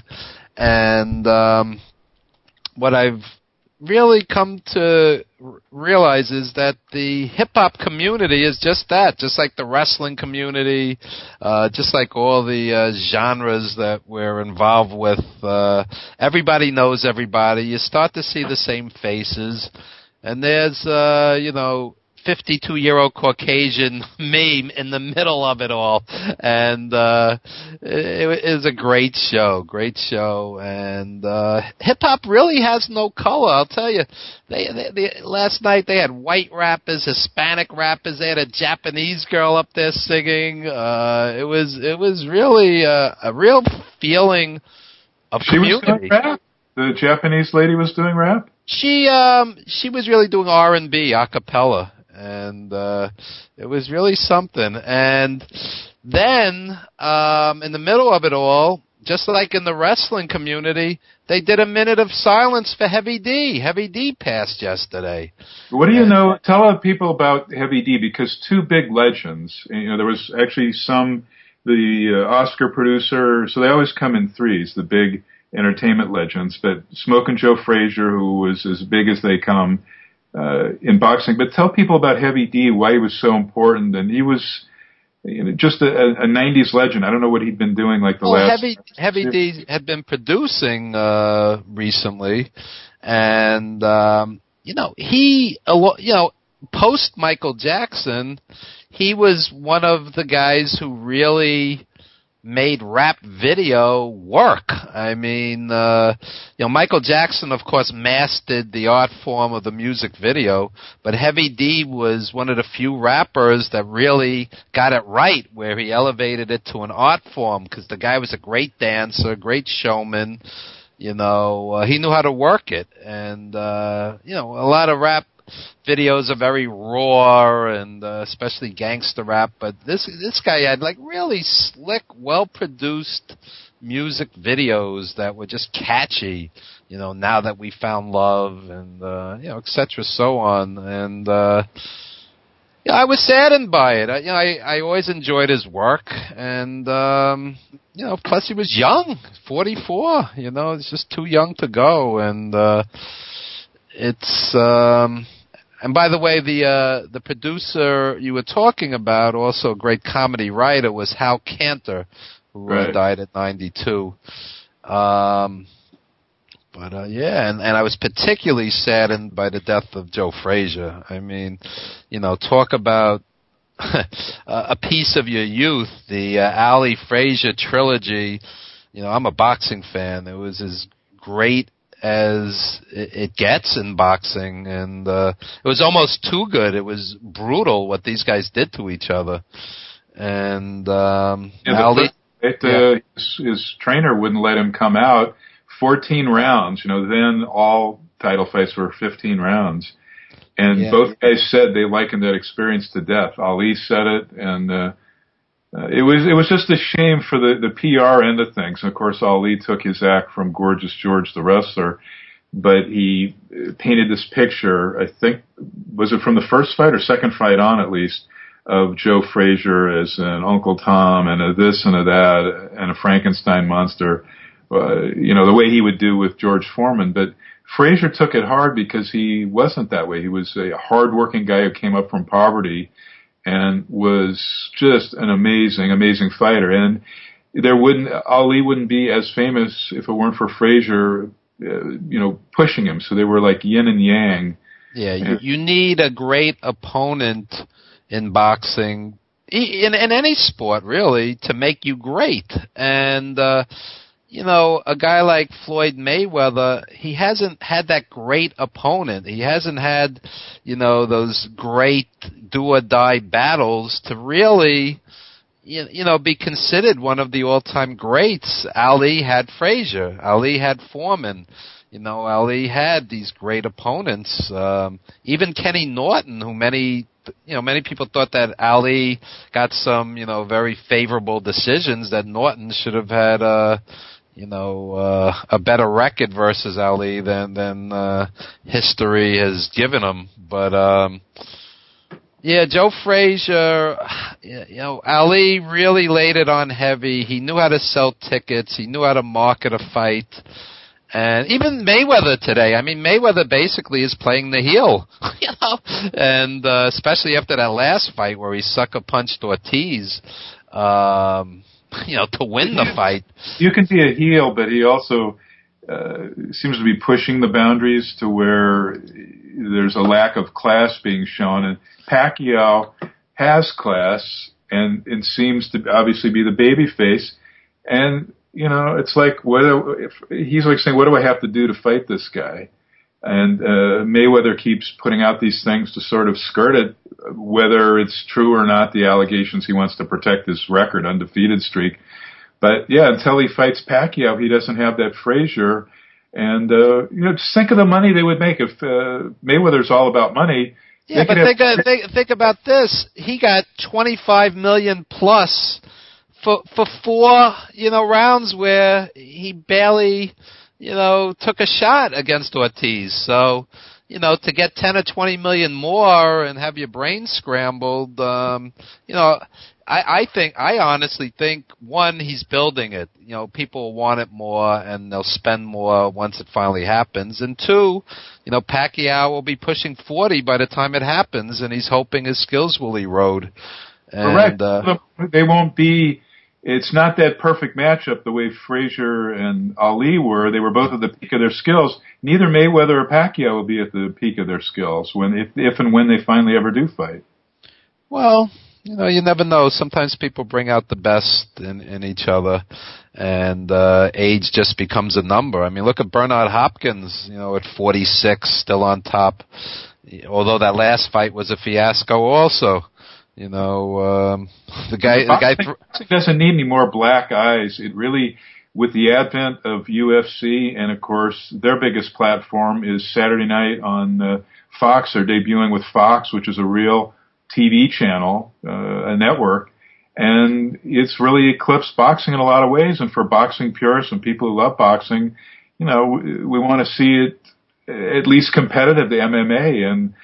And um, what I've really come to realize is that the hip-hop community is just that, just like the wrestling community, uh, just like all the uh, genres that we're involved with. Uh, everybody knows everybody. You start to see the same faces, and there's, uh, you know, fifty-two-year-old Caucasian me in the middle of it all. And uh, it, it was a great show, great show. And uh, hip-hop really has no color, I'll tell you. They, they, they, last night they had white rappers, Hispanic rappers. They had a Japanese girl up there singing. Uh, it was it was really uh, a real feeling of she community. Was doing rap? The Japanese lady was doing rap? She um she was really doing R and B a cappella, and uh it was really something. And then um in the middle of it all, just like in the wrestling community, they did a minute of silence for Heavy D. Heavy D passed yesterday. What do you and, know? Tell people about Heavy D, because two big legends. You know, there was actually some the uh, Oscar producer, so they always come in threes. The big entertainment legends, but Smokin' Joe Frazier, who was as big as they come uh, in boxing. But tell people about Heavy D, why he was so important, and he was, you know, just a, a nineties legend. I don't know what he'd been doing like the well, last. Heavy Heavy D had been producing uh, recently, and um, you know he, you know, post Michael Jackson, he was one of the guys who really made rap video work. I mean, uh, you know, Michael Jackson, of course, mastered the art form of the music video, but Heavy D was one of the few rappers that really got it right, where he elevated it to an art form, because the guy was a great dancer, great showman. You know, uh, he knew how to work it. And, uh, you know, a lot of rap videos are very raw, and uh, especially gangster rap, but this this guy had like really slick, well-produced music videos that were just catchy, you know, Now That We Found Love, and uh, you know, et cetera, so on. And uh, yeah, I was saddened by it. I, you know, I, I always enjoyed his work, and um, you know, plus he was young, forty-four. You know, he's just too young to go, and uh, it's. Um, And by the way, the uh, the producer you were talking about, also a great comedy writer, was Hal Cantor, who right. uh, died at ninety-two. Um, but uh, yeah, and, and I was particularly saddened by the death of Joe Frazier. I mean, you know, talk about a piece of your youth, the uh, Ali Frazier trilogy. You know, I'm a boxing fan. It was as great as it gets in boxing, and uh, it was almost too good. It was brutal what these guys did to each other. And um, yeah, Ali, it, uh, yeah. his, his trainer wouldn't let him come out. fourteen rounds. You know, then all title fights were fifteen rounds, and yeah. both guys said they likened that experience to death. Ali said it, and uh, Uh, it was it was just a shame for the, the P R end of things. And of course, Ali took his act from Gorgeous George the wrestler, but he painted this picture, I think, was it from the first fight or second fight on at least, of Joe Frazier as an Uncle Tom and a this and a that and a Frankenstein monster, uh, you know, the way he would do with George Foreman. But Frazier took it hard because he wasn't that way. He was a hard-working guy who came up from poverty and was just an amazing, amazing fighter. And there wouldn't, Ali wouldn't be as famous if it weren't for Frazier, uh, you know, pushing him. So they were like yin and yang. Yeah, you, you need a great opponent in boxing, in, in any sport really, to make you great. And, uh, you know, a guy like Floyd Mayweather, he hasn't had that great opponent. He hasn't had, you know, those great do-or-die battles to really, you, you know, be considered one of the all-time greats. Ali had Frazier. Ali had Foreman. You know, Ali had these great opponents. Um, even Kenny Norton, who many, you know, many people thought that Ali got some, you know, very favorable decisions, that Norton should have had, uh, you know, uh, a better record versus Ali than, than, uh, history has given him. But, um, yeah, Joe Frazier, you know, Ali really laid it on heavy. He knew how to sell tickets. He knew how to market a fight. And even Mayweather today, I mean, Mayweather basically is playing the heel, you know, and uh, especially after that last fight where he sucker punched Ortiz, um, you know, to win the fight. You can be a heel, but he also uh, seems to be pushing the boundaries to where there's a lack of class being shown. And Pacquiao has class and, and seems to obviously be the baby face. And you know, it's like, what do, if, he's like saying, what do I have to do to fight this guy? And uh, Mayweather keeps putting out these things to sort of skirt it, whether it's true or not, the allegations. He wants to protect his record, undefeated streak. But, yeah, until he fights Pacquiao, he doesn't have that Frazier. And, uh, you know, just think of the money they would make if uh, Mayweather's all about money. Yeah, but think, have- uh, think, think about this. He got twenty-five million dollars plus For for four, you know, rounds where he barely, you know, took a shot against Ortiz. So, you know, to get ten or twenty million more and have your brain scrambled, um, you know, I, I think, I honestly think, one, he's building it. You know, people want it more and they'll spend more once it finally happens. And two, you know, Pacquiao will be pushing forty by the time it happens, and he's hoping his skills will erode. And, Correct. Uh, they won't be. It's not that perfect matchup the way Frazier and Ali were. They were both at the peak of their skills. Neither Mayweather or Pacquiao will be at the peak of their skills when, if, if and when they finally ever do fight. Well, you know, you never know. Sometimes people bring out the best in, in each other, and uh, age just becomes a number. I mean, look at Bernard Hopkins, you know, at forty-six, still on top, although that last fight was a fiasco also. You know, um, the guy, the guy th- doesn't need any more black eyes. It really, with the advent of U F C, and of course their biggest platform is Saturday night on uh, Fox. They're debuting with Fox, which is a real T V channel, uh, a network, and it's really eclipsed boxing in a lot of ways. And for boxing purists and people who love boxing, you know, we, we want to see it at least competitive to M M A. And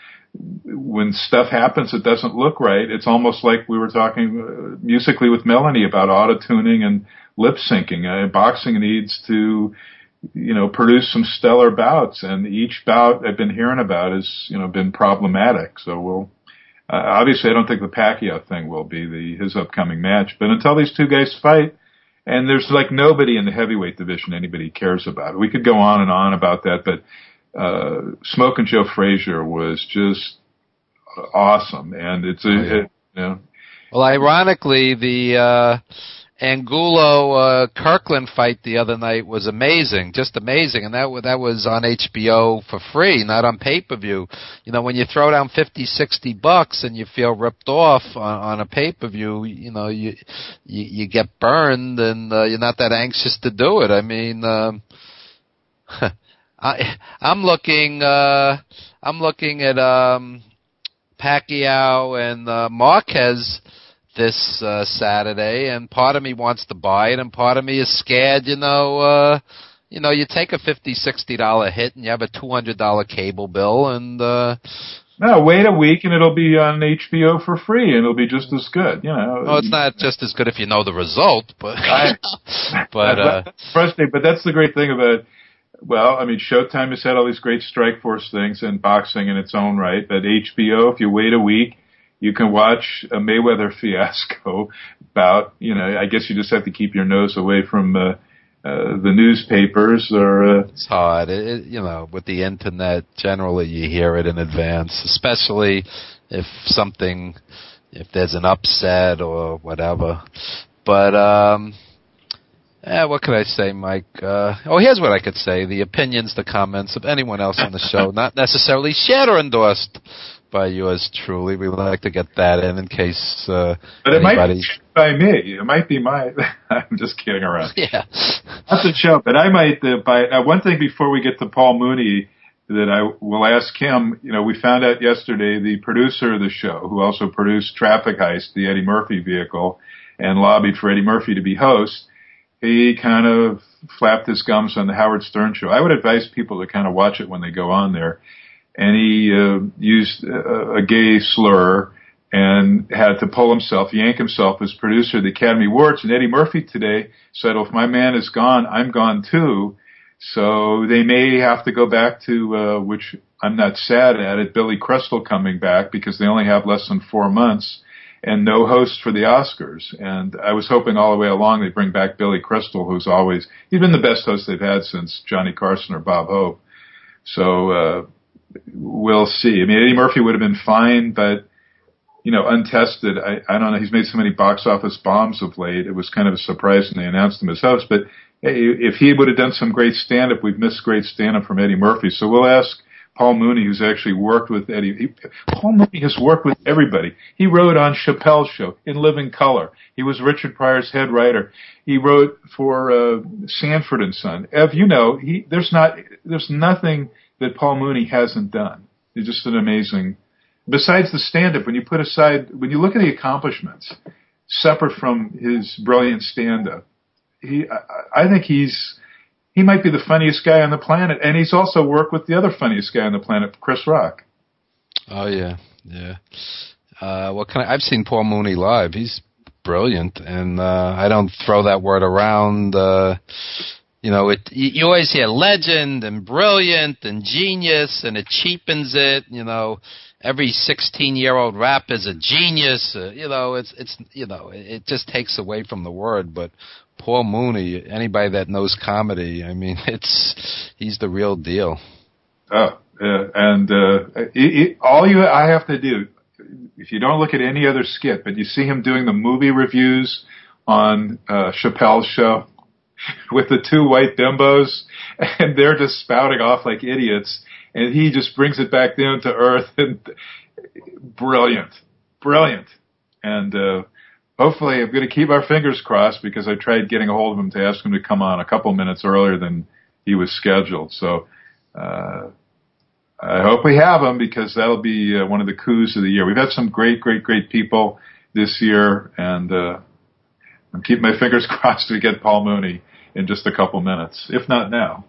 when stuff happens that doesn't look right, it's almost like we were talking uh, musically with Melanie about auto-tuning and lip syncing. Uh, boxing needs to, you know, produce some stellar bouts, and each bout I've been hearing about has, you know, been problematic. So we'll, uh, obviously I don't think the Pacquiao thing will be the, his upcoming match, but until these two guys fight, and there's like nobody in the heavyweight division anybody cares about. We could go on and on about that, but Uh, Smoking Joe Frazier was just awesome, and it's a, oh, yeah. it, you know. Well, ironically, the uh, Angulo uh, Kirkland fight the other night was amazing, just amazing, and that that was on H B O for free, not on pay per view. You know, when you throw down fifty, sixty bucks and you feel ripped off on, on a pay per view, you know, you, you you get burned, and uh, you're not that anxious to do it. I mean. Um, I, I'm looking. Uh, I'm looking at um, Pacquiao and uh, Marquez this uh, Saturday, and part of me wants to buy it, and part of me is scared. You know, uh, you know, you take a fifty, sixty dollar hit, and you have a two hundred dollar cable bill, and uh, no, wait a week, and it'll be on H B O for free, and it'll be just as good. You know, well, it's not just as good if you know the result, but I, but uh, that's frustrating. But that's the great thing about. Well, I mean, Showtime has had all these great Strikeforce things and boxing in its own right. But H B O, if you wait a week, you can watch a Mayweather fiasco bout. You know, I guess you just have to keep your nose away from uh, uh, the newspapers or. Uh, it's hard, it, it, you know, with the internet. Generally, you hear it in advance, especially if something, if there's an upset or whatever. But um, Eh, what can I say, Mike? Uh, oh, here's what I could say. The opinions, the comments of anyone else on the show, not necessarily shared or endorsed by yours truly. We would like to get that in in case uh, But it anybody... might be by me. It might be my... I'm just kidding around. Yeah. That's a joke. But I might... Uh, by, uh, one thing before we get to Paul Mooney that I will ask him, you know, we found out yesterday the producer of the show, who also produced Traffic Heist, the Eddie Murphy vehicle, and lobbied for Eddie Murphy to be host, he kind of flapped his gums on the Howard Stern show. I would advise people to kind of watch it when they go on there. And he uh, used a, a gay slur and had to pull himself, yank himself as producer of the Academy Awards. And Eddie Murphy today said, well, if my man is gone, I'm gone too. So they may have to go back to, uh, which I'm not sad at it, Billy Crystal coming back because they only have less than four months. And no host for the Oscars. And I was hoping all the way along they'd bring back Billy Crystal, who's always, he's been the best host they've had since Johnny Carson or Bob Hope. So, uh, we'll see. I mean, Eddie Murphy would have been fine, but, you know, untested. I, I don't know. He's made so many box office bombs of late. It was kind of a surprise when they announced him as host. But hey, if he would have done some great stand-up, we've missed great stand-up from Eddie Murphy. So we'll ask Paul Mooney, who's actually worked with Eddie. He, Paul Mooney has worked with everybody. He wrote on Chappelle's show, In Living Color. He was Richard Pryor's head writer. He wrote for uh, Sanford and Son. Ev, you know, he there's not there's nothing that Paul Mooney hasn't done. He's just an amazing. Besides the stand-up, when you put aside, when you look at the accomplishments, separate from his brilliant stand-up, he, I, I think he's. He might be the funniest guy on the planet, and he's also worked with the other funniest guy on the planet, Chris Rock. Oh yeah, yeah. Uh, what kind of? I've seen Paul Mooney live. He's brilliant, and uh, I don't throw that word around. Uh, you know, it. You, you always hear legend and brilliant and genius, and it cheapens it. You know, every sixteen-year-old rap is a genius. Uh, you know, it's it's you know, it, it just takes away from the word, but. Paul Mooney, anybody that knows comedy, I mean, it's he's the real deal. Oh, uh, and uh, it, it, all you I have to do, if you don't look at any other skit, but you see him doing the movie reviews on uh, Chappelle's show with the two white bimbos, and they're just spouting off like idiots, and he just brings it back down to earth, and brilliant, brilliant, and. uh Hopefully, I'm going to keep our fingers crossed because I tried getting a hold of him to ask him to come on a couple minutes earlier than he was scheduled. So uh, I hope we have him because that'll be uh, one of the coups of the year. We've had some great, great, great people this year, and uh, I'm keeping my fingers crossed to get Paul Mooney in just a couple minutes, if not now.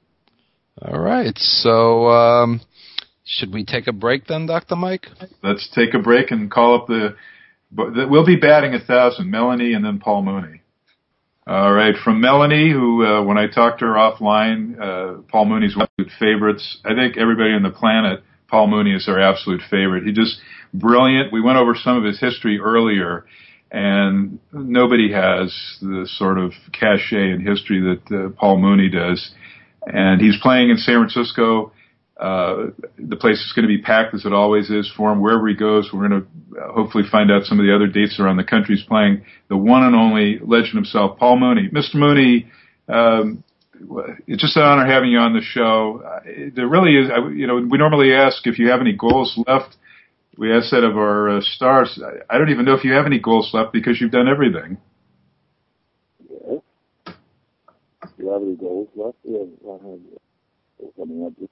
All right. So um, should we take a break then, Doctor Mike? Let's take a break and call up the... But we'll be batting a thousand, Melanie and then Paul Mooney. All right, from Melanie, who uh, when I talked to her offline, uh, Paul Mooney's one of my favorites. I think everybody on the planet, Paul Mooney is their absolute favorite. He just brilliant. We went over some of his history earlier, and nobody has the sort of cachet in history that uh, Paul Mooney does. And he's playing in San Francisco. Uh, the place is going to be packed as it always is for him. Wherever he goes, we're going to hopefully find out some of the other dates around the country he's playing. The one and only legend himself, Paul Mooney. Mister Mooney, um, it's just an honor having you on the show. Uh, there really is, you know, we normally ask if you have any goals left. We ask that of our uh, stars. I don't even know if you have any goals left because you've done everything. Yes. Do you have any goals left? Yeah, I have. I mean, I just,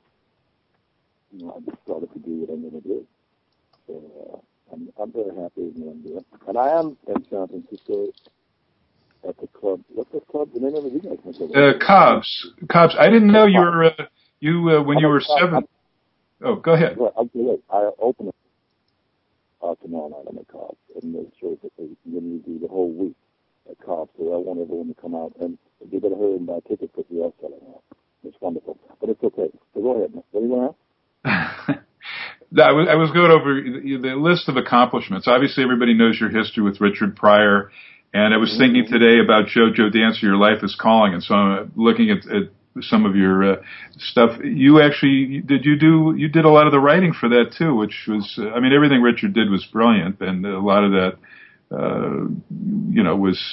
you know, I just started to do what I'm going to do. So uh, I'm, I'm very happy with what I'm doing. And I am in San Francisco at the club. What's the club? The name of it? You guys know. Uh, Cobb's. Cobb's. I didn't know you were, uh, you, uh, when you were seven. Oh, go ahead. I'll do it. I open it uh, tomorrow night on the Cobb's and make sure that they then you do the whole week at Cobb's. So I want everyone to come out and you better hurry and buy tickets because we are selling out. It's wonderful, but it's okay. So go ahead. What do you want to ask? I was, I was going over the list of accomplishments. Obviously, everybody knows your history with Richard Pryor, and I was mm-hmm. thinking today about JoJo Dancer, Your Life is Calling, and so I'm looking at, at some of your uh, stuff. You actually did you do you did a lot of the writing for that too, which was uh, I mean everything Richard did was brilliant, and a lot of that uh, you know was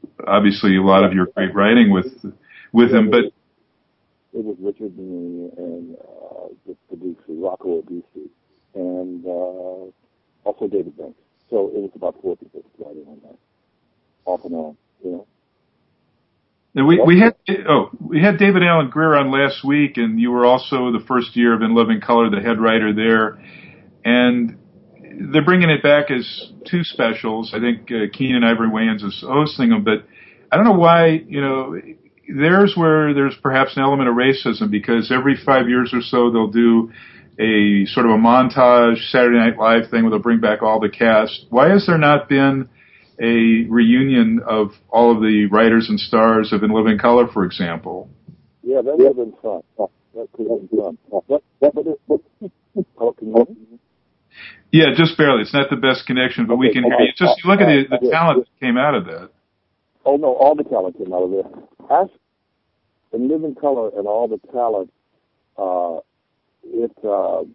obviously a lot of your great writing with with him. But it was Richard Denny and uh, the producer Rocco Augusti, and uh, also David Banks. So it was about four people writing on that, off and on, you know. And we, we had oh we had David Alan Grier on last week, and you were also the first year of In Living Color, the head writer there, and they're bringing it back as two specials. I think uh, Keenan Ivory Wayans is hosting them, but I don't know why. You know, there's where there's perhaps an element of racism, because every five years or so they'll do a sort of a montage Saturday Night Live thing where they'll bring back all the cast. Why has there not been a reunion of all of the writers and stars of In Living Color, for example? Yeah, that would have been fun. That could have been fun. What, what, what, what, oh, can you hear me? Yeah, just barely. It's not the best connection, but okay, we can hear you. Just look at the, the talent that came out of that. Oh, no, all the talent came out of there. As In Living Color and all the talent, uh, it, uh,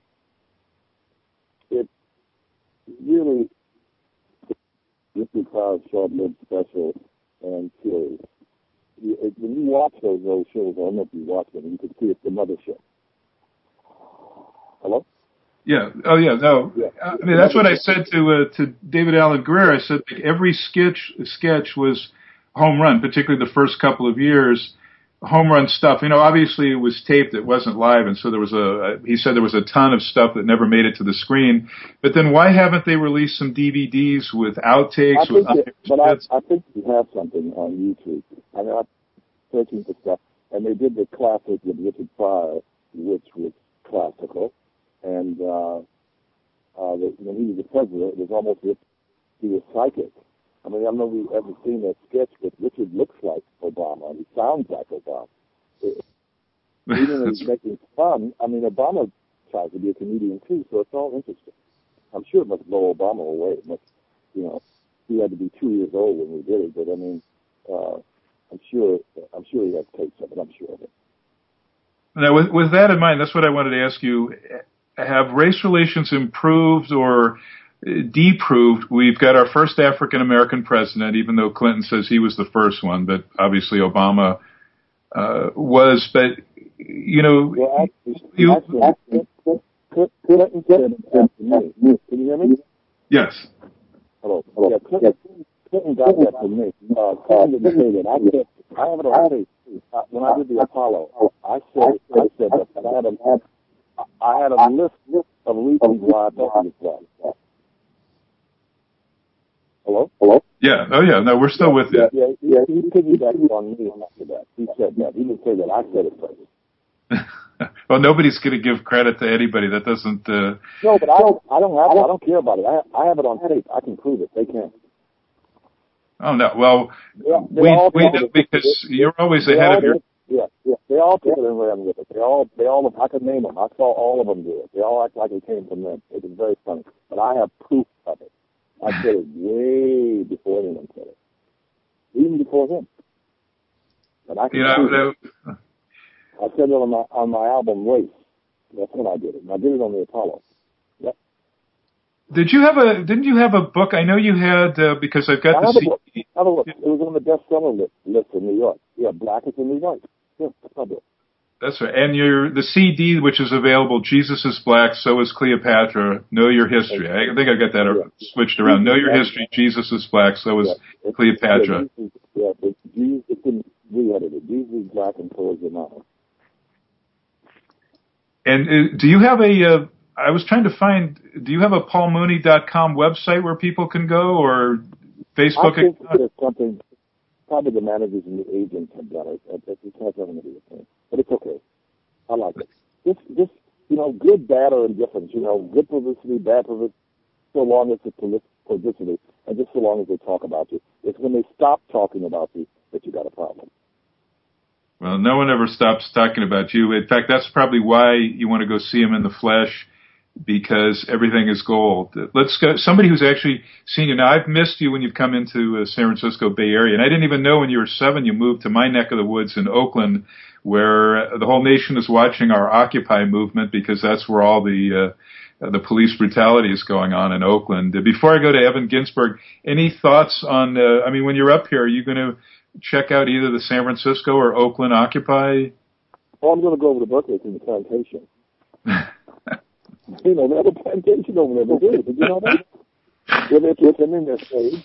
it really, this requires short-lived special and series. You, it, when you watch those those shows, I don't know if you watch them, you can see it's the mother show. Hello? Yeah. Oh, yeah. No. Yeah. I mean, that's what I said to uh, to David Alan Grier. I said like, every sketch sketch was home run, particularly the first couple of years. Home run stuff. You know, obviously it was taped; it wasn't live, and so there was a. He said there was a ton of stuff that never made it to the screen. But then, why haven't they released some D V Ds with outtakes? I with that, but I, I think we have something on YouTube. I mean, I'm searching for stuff, and they did the classic with Richard Pryor, which was classical. And uh, uh, when he was the president, it was almost as if he was psychic. I mean, I don't know if you've ever seen that sketch, but Richard looks like Obama, and he sounds like Obama. It, even if he's making fun, I mean, Obama tries to be a comedian too, so it's all interesting. I'm sure it must blow Obama away. It must, you know, he had to be two years old when we did it, but I mean, uh, I'm sure, I'm sure he has tapes of it. I'm sure of it. Now, with, with that in mind, that's what I wanted to ask you. Have race relations improved or deproved? We've got our first African-American president, even though Clinton says he was the first one, but obviously Obama uh, was. But, you know... Well, actually, you, actually, actually, Clinton said after me. Can you hear me? Yes. Hello. Hello. Yeah, Clinton, Clinton got that from me. Uh, Clinton didn't say that. I, said, I have it on tape. Uh, when I did the Apollo, I said, I said that, and I had a... I had a list of reasons why I thought he was black. Hello? Hello? Yeah. Oh, yeah. No, we're still with you. Yeah, yeah, yeah. He piggybacked on me after that. He said that. He didn't say that. I said it first. Well, nobody's going to give credit to anybody. That doesn't... Uh... No, but I don't, I don't have it. I don't care about it. I, I have it on tape. I can prove it. They can't. Oh, no. Well, yeah, we, we know because you're always ahead of your... Yeah, yeah. They all took it and ran with it. They all, they all, I could name them. I saw all of them do it. They all act like it came from them. It was very funny. But I have proof of it. I said it way before anyone said it. Even before him. But I can you know, it. I said it on my, on my album, Race. That's when I did it. And I did it on the Apollo. Yep. Did you have a, didn't you have a book? I know you had, uh, because I've got I the C D. Have a look. It was on the bestseller list, list in New York. Yeah, Black is in New York. Yeah, that's my book. That's right. And your the C D, which is available, Jesus is Black, So is Cleopatra, Know Your History. I think I got that yeah. switched around. Know Your History, Jesus is Black, So is yeah. Cleopatra. Yeah, Jesus, yeah, but Jesus, it's been re-edited. Jesus is Black and So is Anonymous. And uh, do you have a, uh, I was trying to find, do you have a paul mooney dot com website where people can go, or Facebook? I think there's something, probably the managers and the agents have done it. It's not going to be the same. But it's okay. I like it. Just, just, you know, good, bad, or indifference. You know, good publicity, bad publicity, so long as it's publicity, and just so long as they talk about you. It's when they stop talking about you that you got a problem. Well, no one ever stops talking about you. In fact, that's probably why you want to go see him in the flesh, because everything is gold. Let's go. Somebody who's actually seen you. Now, I've missed you when you've come into uh, San Francisco Bay Area, and I didn't even know when you were seven you moved to my neck of the woods in Oakland, where the whole nation is watching our Occupy movement, because that's where all the uh, uh, the police brutality is going on in Oakland. Uh, before I go to Evan Ginsberg, any thoughts on, uh, I mean, when you're up here, are you going to check out either the San Francisco or Oakland Occupy? Oh, I'm going to go over to Berkeley to the plantation. You know, they have a plantation over there. They do. Did you know that? Where they're pretending they're slaves.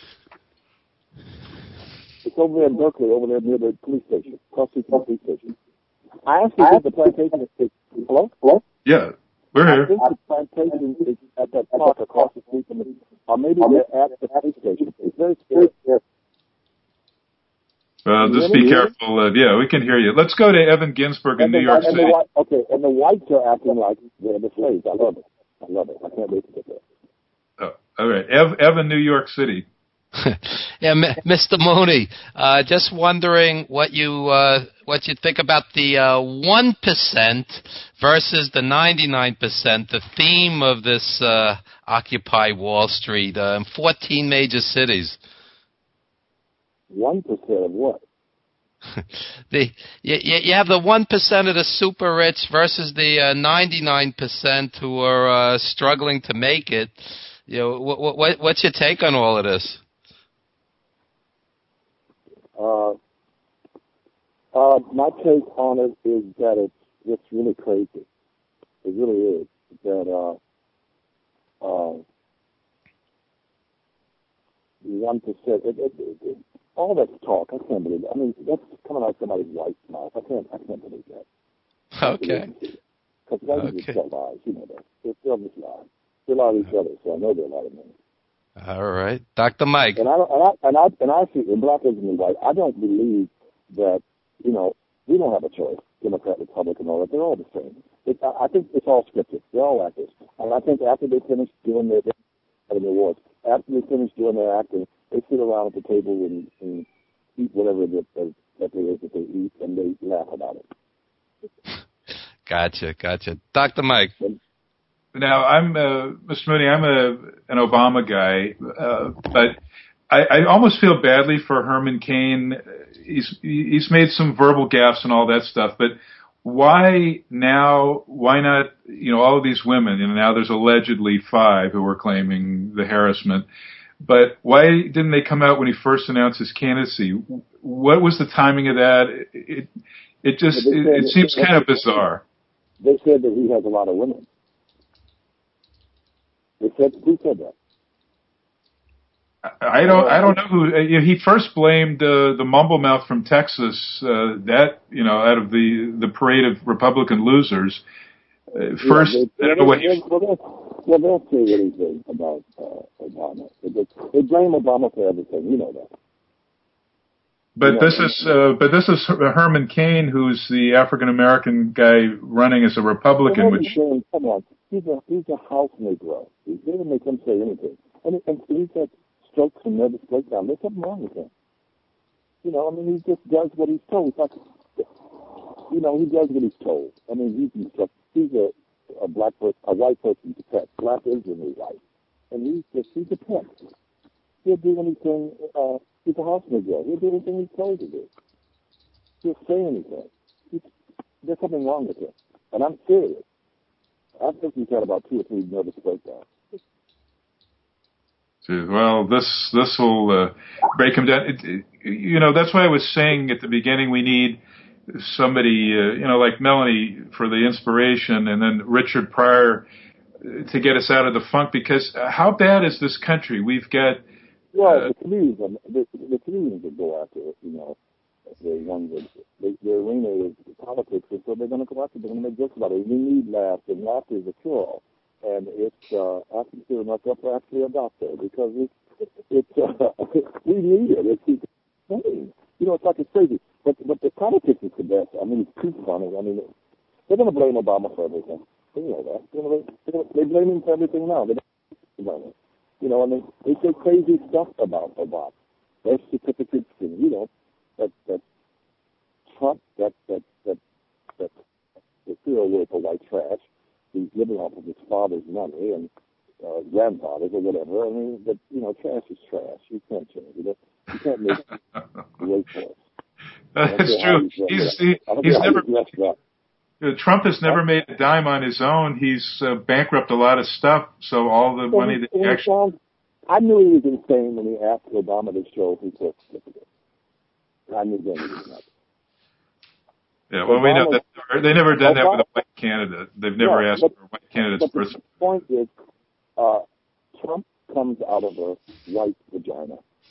It's over there in Berkeley, over there near the police station, across the police station. I actually think the plantation is, hello? Hello? Yeah, we're here. I think the plantation is at that park across the street from the, or maybe they're at the police station. It's very scary. Well, just be careful. Uh, yeah, we can hear you. Let's go to Evan Ginsberg in New York City. Okay, and the whites are acting like they're the slaves. I love it. I love it. I can't wait to get there. Oh, all right. Ev- Evan, New York City. Yeah, M- Mister Mooney, uh, just wondering what you uh, what you think about the uh, one percent versus the ninety-nine percent, the theme of this uh, Occupy Wall Street uh, in fourteen major cities. One percent of what? the you, you have the one percent of the super rich versus the uh, ninety-nine percent who are uh, struggling to make it. You know, what, what what's your take on all of this? Uh, uh, my take on it is that it's it's really crazy. It really is. That uh, uh, one percent. It, it, it, it, all that talk, I can't believe it. I mean, that's coming out of somebody's wife's mouth. I can't. I can't believe that. Okay. Because white people okay. tell lies. You know that. They're still just lies. They lie to each other. So I know they're lying to me. All right, Doctor Mike. And I and I and I and I see in black and white. I don't believe that you know we don't have a choice. Democrat, Republican, all that. They're all the same. It, I, I think it's all scripted. They're all actors. And I think after they finish doing their having their awards, after they finish doing their acting, they sit around at the table and, and eat whatever that that, that they is that they eat, and they laugh about it. Gotcha, gotcha, Doctor Mike. And, Now, I'm, uh, Mister Mooney, I'm a, an Obama guy, uh, but I, I almost feel badly for Herman Cain. He's, he's made some verbal gaffes and all that stuff, but why now, why not, you know, all of these women, and now there's allegedly five who were claiming the harassment, but why didn't they come out when he first announced his candidacy? What was the timing of that? It, it just, it, it seems kind of bizarre. They said that he has a lot of women. They said, who said that? I don't. I don't know who. He first blamed uh, the mumble mouth from Texas. Uh, that you know, out of the the parade of Republican losers. Uh, first, yeah, they, I don't know what. He, well, they'll, well, they'll say anything about uh, Obama. They, they blame Obama for everything. You know that. But you this know, is. Uh, but this is Herman Cain, who's the African American guy running as a Republican. Well, which saying, come on, he's a he's a house Negro. They didn't make him say anything, and, and he's got strokes and nervous breakdown. There's something wrong with him. You know, I mean, he just does what he's told. It's like, you know, he does what he's told. I mean, he's instructed. He's a, a black person, a white person's pet. Black is the new white. And he's just, he's a pet. He'll do anything, uh, he's a house Negro. He'll do anything he's told to do. He'll say anything. He's, there's something wrong with him. And I'm serious. I think he's had about two or three nervous breakdowns. Well, this this will uh, break him down. It, it, you know, that's why I was saying at the beginning we need somebody, uh, you know, like Melanie for the inspiration, and then Richard Pryor to get us out of the funk. Because how bad is this country? We've got well, uh, the comedians, the, the comedians that go after it, you know, the ones that the, the arena is politics, and so they're going to go after it. They're going to make jokes about it. We need laughter, and laughter is a cure. And it's uh, asking to myself for actually a doctor because it's it's uh, we need it. It's, it's funny. You know, it's like it's crazy. But but the politics is the best. I mean, it's too funny. I mean, they're going to blame Obama for everything. You know that. They're gonna, they're gonna, they blame him for everything now. They don't blame him. You know, I mean, they say crazy stuff about Obama. Birth certificates, and you know, that that Trump, that that that that the serial word for white trash. He's living off of his father's money and uh, grandfather's or whatever. I mean, but you know, trash is trash. You can't change it. You can't make it wait for it. That's true. He's he, he's never. uh, Trump has never made a dime on his own. He's uh, bankrupted a lot of stuff, so all the So money he, that he he actually... sounds, I knew he was insane when he asked Obama to show his birth certificate. I knew then he was nuts. Yeah, well, Obama, we know that they never done Obama, that with a white candidate. They've never yeah, asked but, for a white candidate's but birth the certificate. point is, uh, Trump comes out of a white vagina.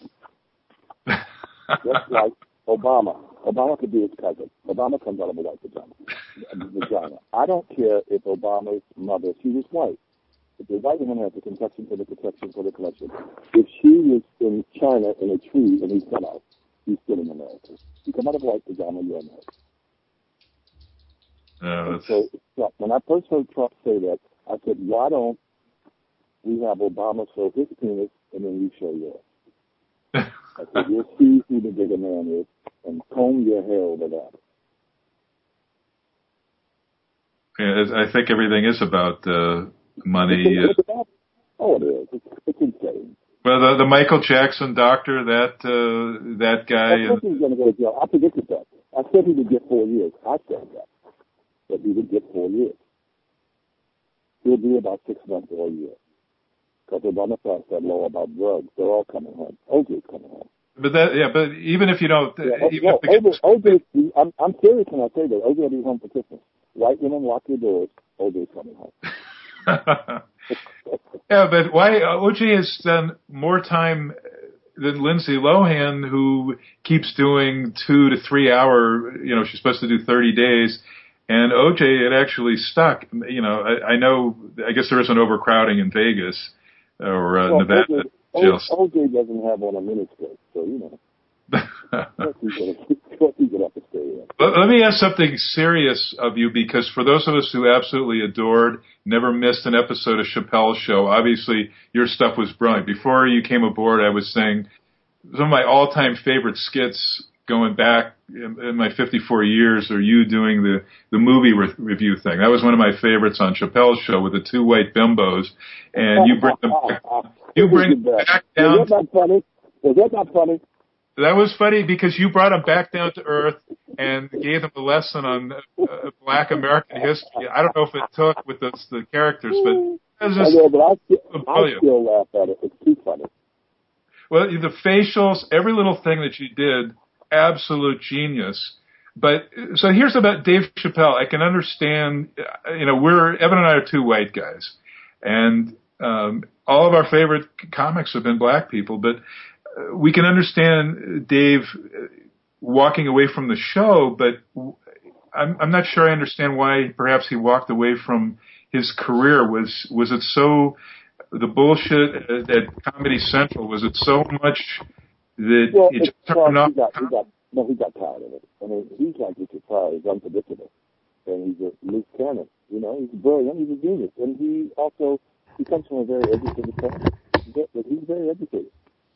Just like Obama. Obama could be his cousin. Obama comes out of a white vagina. vagina. I don't care if Obama's mother, she was white. If the white woman has the protection for the protection for the collection. If she was in China in a tree and he fell out, he's still in America. You come out of a white vagina, you're American. Uh, so Trump, when I first heard Trump say that, I said, why don't we have Obama show his penis and then you show yours? I said, you'll see who the bigger man is and comb your hair over that. yeah, I think everything is about uh, money. It's, it's about, oh, it is. It's, it's insane. Well, the, the Michael Jackson doctor, that uh, that guy. I said he was going to go to jail. I predicted that. I said he would get four years. I said that. That he would get four years. He'll be about six months or a year. Because Obama passed that law about drugs. They're all coming home. O J's coming home. But that, yeah, but even if you don't, Yeah, even no, if the, O J, O J, I'm, I'm serious when I say that. O J will be home for Christmas. White women, lock your doors. O J's coming home. yeah, but why O J has done more time than Lindsay Lohan, who keeps doing two to three hour. You know, she's supposed to do thirty days, and O J it actually stuck. You know, I, I know. I guess there isn't overcrowding in Vegas or uh, well, Nevada. O J, O J doesn't have on a miniskirt, so you know. Let, let me ask something serious of you, because for those of us who absolutely adored, never missed an episode of Chappelle's Show, obviously your stuff was brilliant. Before you came aboard, I was saying some of my all-time favorite skits going back in, in my fifty-four years are you doing the, the movie re- review thing. That was one of my favorites on Chappelle's Show with the two white bimbos, and you bring them back, you bring them back down. Was that not funny? Was that not funny? That was funny because you brought them back down to earth and gave them a lesson on uh, Black American history. I don't know if it took with the, the characters, but it was just I know, but I still, I still laugh at it. It's too funny. Well, the facials, every little thing that you did, absolute genius. But so here's about Dave Chappelle. I can understand, you know, we're Evan and I are two white guys, and um, all of our favorite comics have been black people, but we can understand Dave walking away from the show, but I'm, I'm not sure I understand why perhaps he walked away from his career. Was was it so, the bullshit at Comedy Central, was it so much that well, it just turned well, off? He got, he got, no, he got tired of it. I mean, he's like Richard Pryor. He's unpredictable. And he's a loose cannon. You know, he's brilliant. He's a genius. And he also, he comes from a very educated family. He's very educated.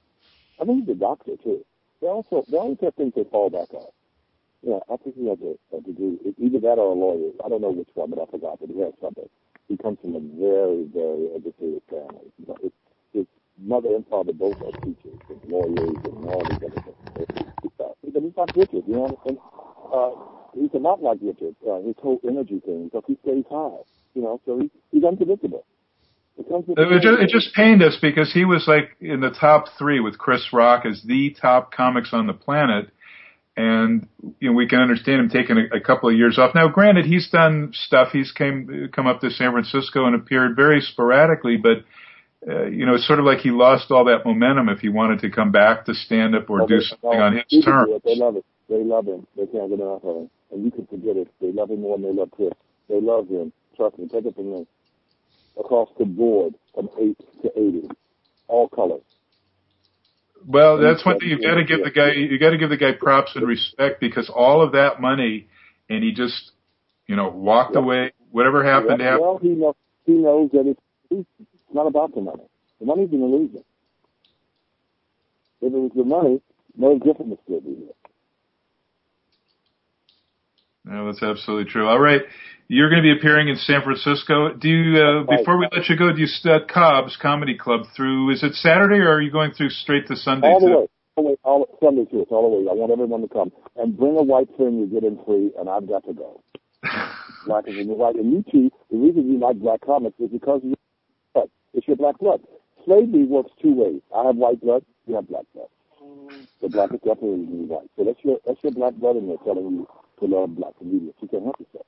I think he's a doctor, too. They also, they always have things they fall back on. Yeah, I think he has a, a degree, either that or a lawyer. I don't know which one, but I forgot, but he has something. He comes from a very, very educated family. You know, his, his mother and father both are teachers and lawyers and all these other things. But he's not Richard, you know, and uh, he's a lot like Richard, uh, his whole energy thing, because he stays high, you know, so he, he's unpredictable. It, it, just, it just pained us because he was like in the top three with Chris Rock as the top comics on the planet. And, you know, we can understand him taking a, a couple of years off. Now, granted, he's done stuff. He's came, come up to San Francisco and appeared very sporadically, but, uh, you know, it's sort of like he lost all that momentum if he wanted to come back to stand up or oh, do they, something no, on his terms. They love it. They love him. They can't get enough of him. And you can forget it. They love him more than they love Chris. They love him. Trust me. Take it from me. Across the board from eight to eighty, all colors. Well, that's one thing you got to give the guy. You got to give the guy props and respect, because all of that money, and he just, you know, walked yep. away. Whatever happened, yep. happened. Well, he knows. He knows that it's, it's not about the money. The money's an illusion. If it was the money, no different would still be here. No, that's absolutely true. All right. You're going to be appearing in San Francisco. Do you, uh, before we let you go, do you start Cobb's Comedy Club through, is it Saturday or are you going through straight to Sunday? All the too? way. All the way. All, Sunday too. It's all the way. I want everyone to come. And bring a white friend, you get in free, and I've got to go. Black is the new white. And you two, the reason you like black comics is because of your blood. It's your black blood. Slavery works two ways. I have white blood, you have black blood. The black is definitely the new white. So that's your, that's your black blood in there telling you to love black comedians. You can't help yourself.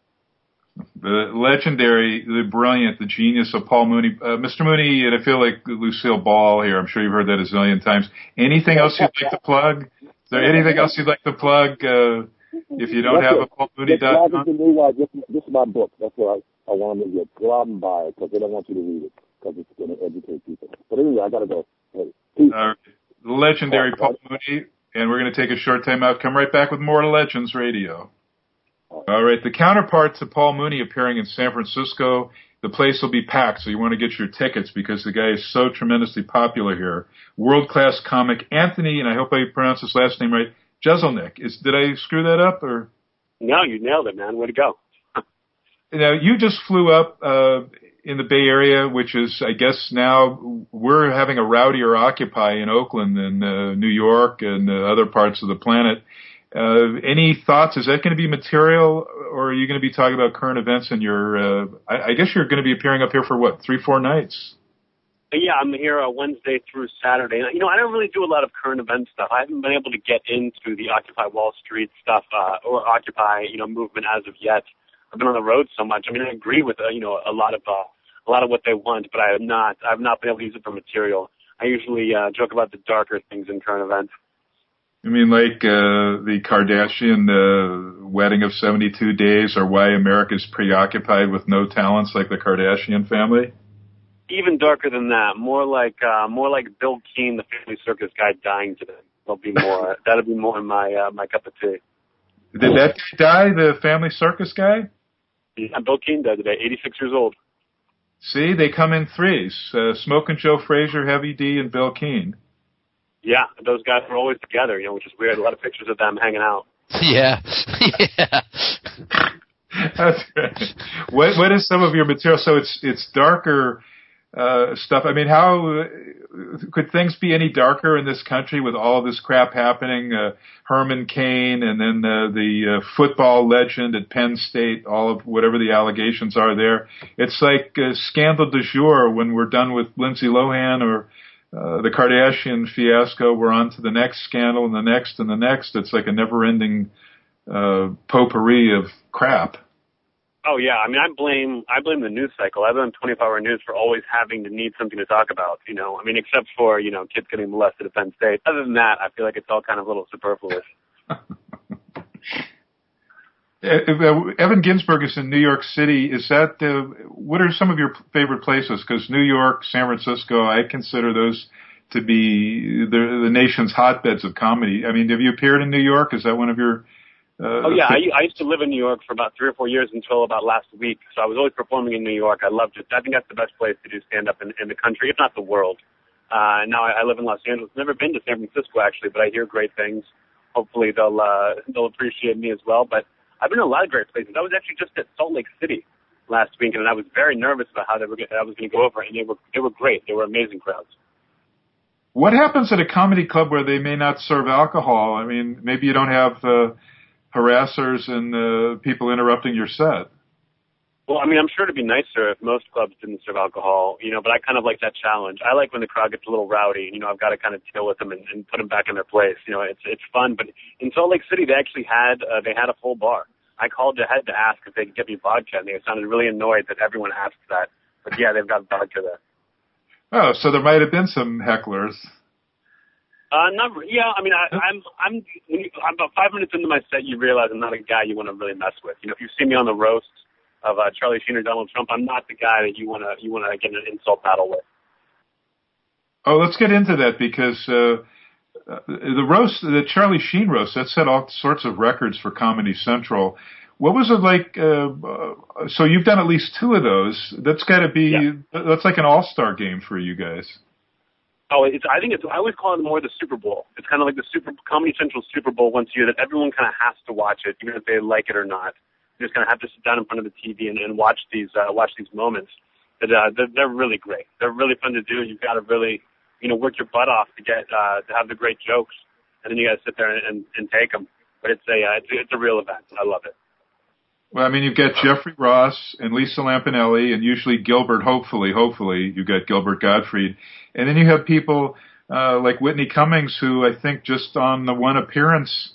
The legendary, the brilliant, the genius of Paul Mooney. Uh, Mister Mooney, and I feel like Lucille Ball here. I'm sure you've heard that a zillion times. Anything else you'd like to plug? Is there anything else you'd like to plug uh, if you don't That's have it. a Paul Mooney dot com? This is the new white. This, this is my book. That's what I, I want them to get. Go out and buy it because they don't want you to read it because it's going to educate people. But anyway, I got to go. Hey, peace. Uh, the legendary Paul Mooney, and we're going to take a short time out. Come right back with more Legends Radio. All right, the counterpart to Paul Mooney appearing in San Francisco, the place will be packed, so you want to get your tickets because the guy is so tremendously popular here. World-class comic Anthony, and I hope I pronounced his last name right, Jeselnik. Is did I screw that up or? No, you nailed it, man. Way to go. Now, you just flew up uh, in the Bay Area, which is, I guess now we're having a rowdier Occupy in Oakland than uh, New York and uh, other parts of the planet. Uh, any thoughts? Is that going to be material, or are you going to be talking about current events in your, uh, I, I guess you're going to be appearing up here for what, three, four nights? Yeah, I'm here uh, Wednesday through Saturday. You know, I don't really do a lot of current event stuff. I haven't been able to get into the Occupy Wall Street stuff uh, or Occupy, you know, movement as of yet. I've been on the road so much. I mean, I agree with, uh, you know, a lot of uh, a lot of what they want, but I have not. I've not been able to use it for material. I usually uh, joke about the darker things in current events. You mean like uh, the Kardashian uh, wedding of seventy-two days, or why America's preoccupied with no talents like the Kardashian family? Even darker than that. More like uh, more like Bill Keane, the Family Circus guy, dying today. That'll be more. that'll be more my uh, my cup of tea. Did that guy die? The Family Circus guy? Yeah, Bill Keane died today, eighty-six years old. See, they come in threes: uh, Smokin' Joe Frazier, Heavy D, and Bill Keane. Yeah, those guys were always together, you know, which is weird. A lot of pictures of them hanging out. Yeah, yeah. That's great. What what is some of your material? So it's it's darker uh, stuff. I mean, how could things be any darker in this country with all this crap happening? Uh, Herman Cain, and then uh, the uh, football legend at Penn State. All of whatever the allegations are there. It's like uh, scandal du jour when we're done with Lindsay Lohan or Uh, the Kardashian fiasco. We're on to the next scandal and the next and the next. It's like a never-ending uh, potpourri of crap. Oh yeah, I mean, I blame I blame the news cycle. I blame twenty-four hour news for always having to need something to talk about. You know, I mean, except for you know kids getting molested at Penn State. Other than that, I feel like it's all kind of a little superfluous. Evan Ginsberg is in New York City. Is that uh, what are some of your favorite places? Because New York, San Francisco, I consider those to be the, the nation's hotbeds of comedy. I mean, have you appeared in New York? Is that one of your? Uh, oh yeah, I, I used to live in New York for about three or four years until about last week. So I was always performing in New York. I loved it. I think that's the best place to do stand up in, in the country, if not the world. Uh, now I, I live in Los Angeles. Never been to San Francisco actually, but I hear great things. Hopefully they'll uh, they'll appreciate me as well. But I've been to a lot of great places. I was actually just at Salt Lake City last week, and I was very nervous about how they were. I was going to go over, and they were they were great. They were amazing crowds. What happens at a comedy club where they may not serve alcohol? I mean, maybe you don't have uh, harassers and uh, people interrupting your set. Well, I mean, I'm sure it'd be nicer if most clubs didn't serve alcohol, you know, but I kind of like that challenge. I like when the crowd gets a little rowdy, you know, I've got to kind of deal with them and, and put them back in their place. You know, it's it's fun. But in Salt Lake City, they actually had, uh, they had a full bar. I called ahead to ask if they could get me vodka, and they sounded really annoyed that everyone asked that. But yeah, they've got vodka there. Oh, so there might have been some hecklers. Uh, not, yeah, I mean, I, I'm, I'm, when you, I'm about five minutes into my set, you realize I'm not a guy you want to really mess with. You know, if you see me on the roast of uh, Charlie Sheen or Donald Trump, I'm not the guy that you want to, you want to get in an insult battle with. Oh, let's get into that because uh, the roast, the Charlie Sheen roast, that set all sorts of records for Comedy Central. What was it like? Uh, so you've done at least two of those. That's got to be, yeah. That's like an all-star game for you guys. Oh, it's, I think it's, I always call it more the Super Bowl. It's kind of like the Super Comedy Central Super Bowl once a year that everyone kind of has to watch it, even if they like it or not. You just kind of have to sit down in front of the T V and, and watch these, uh, watch these moments. But, uh, they're, they're really great. They're really fun to do. You've got to really, you know, work your butt off to get, uh, to have the great jokes. And then you got to sit there and, and, and take them. But it's a, uh, it's, it's a real event. I love it. Well, I mean, you've got Jeffrey Ross and Lisa Lampanelli, and usually Gilbert. Hopefully, hopefully, you've got Gilbert Gottfried, and then you have people uh, like Whitney Cummings, who I think just on the one appearance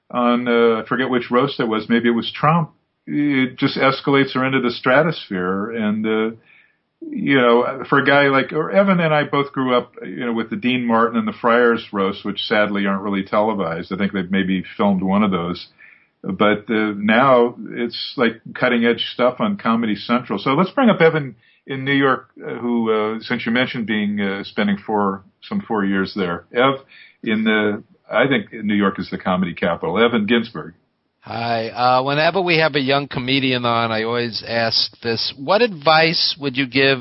on uh, I forget which roast it was, maybe it was Trump. It just escalates her into the stratosphere, and uh, you know, for a guy like or Evan and I both grew up, you know, with the Dean Martin and the Friars roast, which sadly aren't really televised. I think they've maybe filmed one of those. But uh, now it's like cutting edge stuff on Comedy Central. So let's bring up Evan in New York, uh, who, uh, since you mentioned being uh, spending four some four years there. Ev, in the I think New York is the comedy capital. Evan Ginsberg. Hi. Uh, whenever we have a young comedian on, I always ask this: what advice would you give?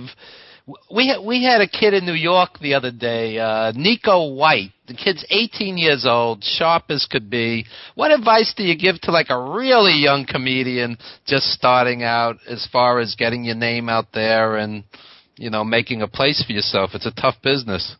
We ha- we had a kid in New York the other day, uh, Nico White. The kid's eighteen years old, sharp as could be. What advice do you give to like a really young comedian just starting out as far as getting your name out there and, you know, making a place for yourself? It's a tough business.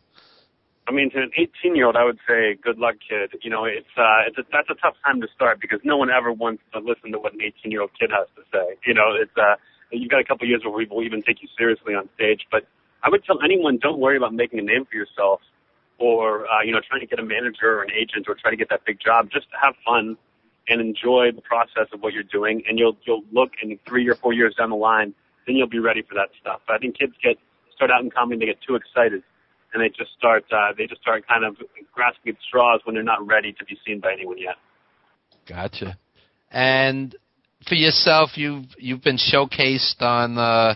I mean, to an eighteen-year-old, I would say, good luck, kid. You know, it's uh, it's a, that's a tough time to start because no one ever wants to listen to what an eighteen-year-old kid has to say. You know, it's uh, you've got a couple of years where people will even take you seriously on stage. But I would tell anyone, don't worry about making a name for yourself or, uh, you know, trying to get a manager or an agent or try to get that big job. Just have fun and enjoy the process of what you're doing. And you'll you'll look in three or four years down the line, then you'll be ready for that stuff. But I think kids get start out in comedy, they get too excited. And they just start, uh, they just start kind of grasping at straws when they're not ready to be seen by anyone yet. Gotcha. And for yourself, you've you've been showcased on uh,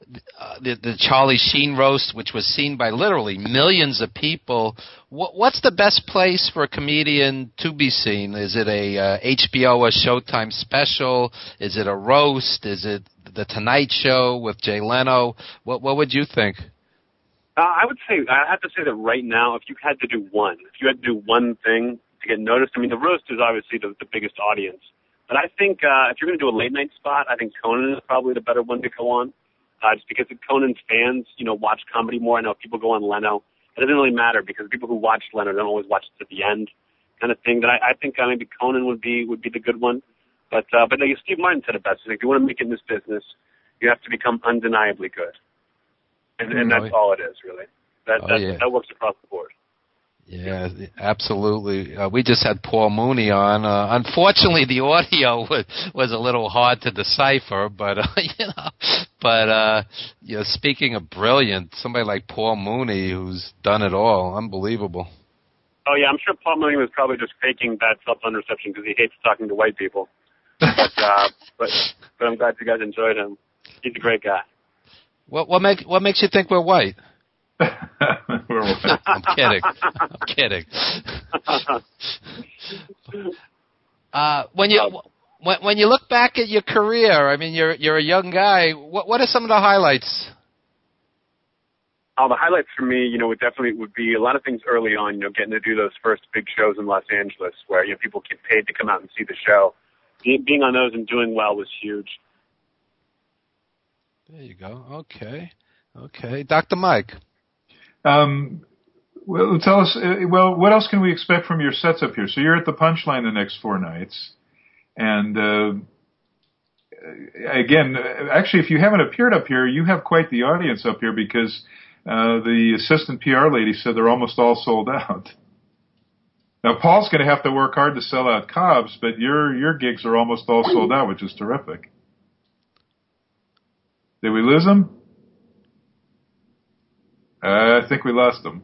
the the Charlie Sheen roast, which was seen by literally millions of people. What, what's the best place for a comedian to be seen? Is it a uh, H B O or Showtime special? Is it a roast? Is it the Tonight Show with Jay Leno? What what would you think? Uh, I would say, I have to say that right now, if you had to do one, if you had to do one thing to get noticed, I mean, the roast is obviously the, the biggest audience. But I think uh, if you're going to do a late night spot, I think Conan is probably the better one to go on. Uh, just because Conan's fans, you know, watch comedy more. I know if people go on Leno, it doesn't really matter because people who watch Leno don't always watch it to the end, kind of thing. That I, I think uh, maybe Conan would be would be the good one. But uh, but like Steve Martin said it best. Like, if you want to make it in this business, you have to become undeniably good. And, and that's all it is, really. That, oh, that, yeah. that works across the board. Yeah, absolutely. Uh, we just had Paul Mooney on. Uh, unfortunately, the audio was, was a little hard to decipher, but uh, you know, but uh, you know, speaking of brilliant, somebody like Paul Mooney who's done it all, unbelievable. Oh yeah, I'm sure Paul Mooney was probably just faking bad self-underception because he hates talking to white people. But uh, but but I'm glad you guys enjoyed him. He's a great guy. What what make what makes you think we're white? we're white. I'm kidding. I'm kidding. uh, when you when when you look back at your career, I mean, you're you're a young guy. What what are some of the highlights? Oh, the highlights for me, you know, would definitely would be a lot of things early on. You know, getting to do those first big shows in Los Angeles, where you know people get paid to come out and see the show. Being on those and doing well was huge. There you go. Okay. Okay. Doctor Mike. Um, well, tell us, uh, well, what else can we expect from your sets up here? So you're at the Punchline the next four nights. And, uh, again, actually, if you haven't appeared up here, you have quite the audience up here because, uh, the assistant P R lady said they're almost all sold out. Now, Paul's going to have to work hard to sell out Cobb's, but your, your gigs are almost all sold out, which is terrific. Did we lose him? Uh, I think we lost him.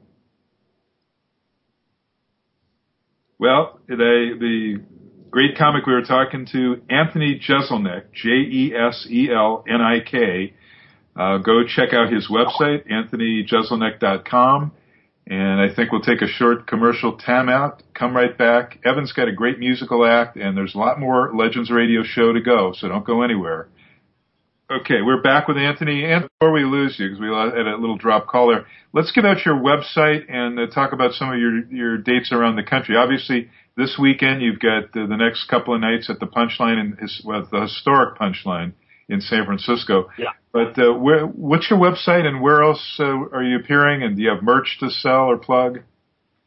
Well, they, the great comic we were talking to, Anthony Jeselnik, J E S E L N I K. Uh, go check out his website, anthony jeselnik dot com. And I think we'll take a short commercial time out, come right back. Evan's got a great musical act, and there's a lot more Legends Radio show to go, so don't go anywhere. Okay, we're back with Anthony. And before we lose you, because we had a little drop call there, let's give out your website and uh, talk about some of your your dates around the country. Obviously, this weekend you've got uh, the next couple of nights at the Punchline, and well, the historic Punchline in San Francisco. Yeah. But uh, where, what's your website, and where else uh, are you appearing? And do you have merch to sell or plug?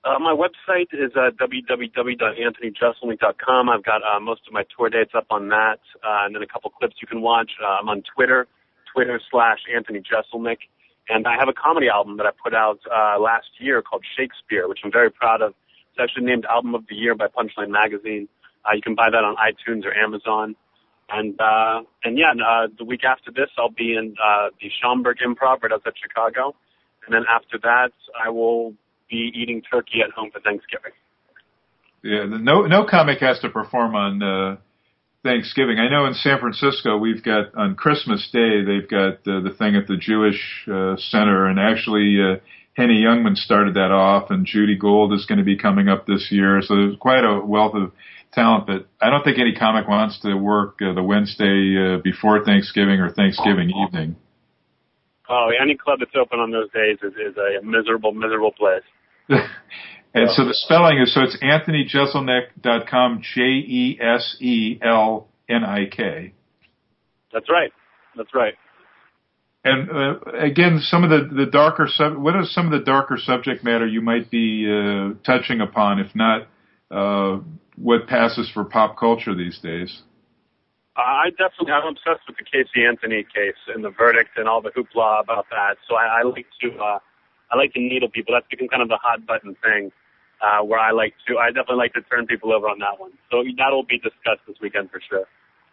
Uh, my website is uh, w w w dot anthony jeselnik dot com. I've got uh, most of my tour dates up on that, uh, and then a couple clips you can watch. Uh, I'm on Twitter, Twitter slash Anthony Jeselnik, and I have a comedy album that I put out uh, last year called Shakespeare, which I'm very proud of. It's actually named Album of the Year by Punchline Magazine. Uh, you can buy that on iTunes or Amazon. And, uh, and yeah, uh, the week after this, I'll be in uh, the Schaumburg Improv right outside Chicago. And then after that, I will be eating turkey at home for Thanksgiving. Yeah, no no comic has to perform on uh, Thanksgiving. I know in San Francisco we've got on Christmas Day they've got uh, the thing at the Jewish uh, Center, and actually uh, Henny Youngman started that off, and Judy Gold is going to be coming up this year. So there's quite a wealth of talent, but I don't think any comic wants to work uh, the Wednesday uh, before Thanksgiving or Thanksgiving evening. Oh, any club that's open on those days is, is a miserable, miserable place. And so the spelling is, so it's anthony jeselnik dot com, J E S E L N I K. That's right. That's right. And uh, again, some of the, the darker, sub- what is some of the darker subject matter you might be uh, touching upon, if not uh, what passes for pop culture these days? Uh, I definitely, I'm obsessed with the Casey Anthony case and the verdict and all the hoopla about that. So I, I like to, uh, I like to needle people. That's become kind of the hot button thing, uh, where I like to, I definitely like to turn people over on that one. So that'll be discussed this weekend for sure.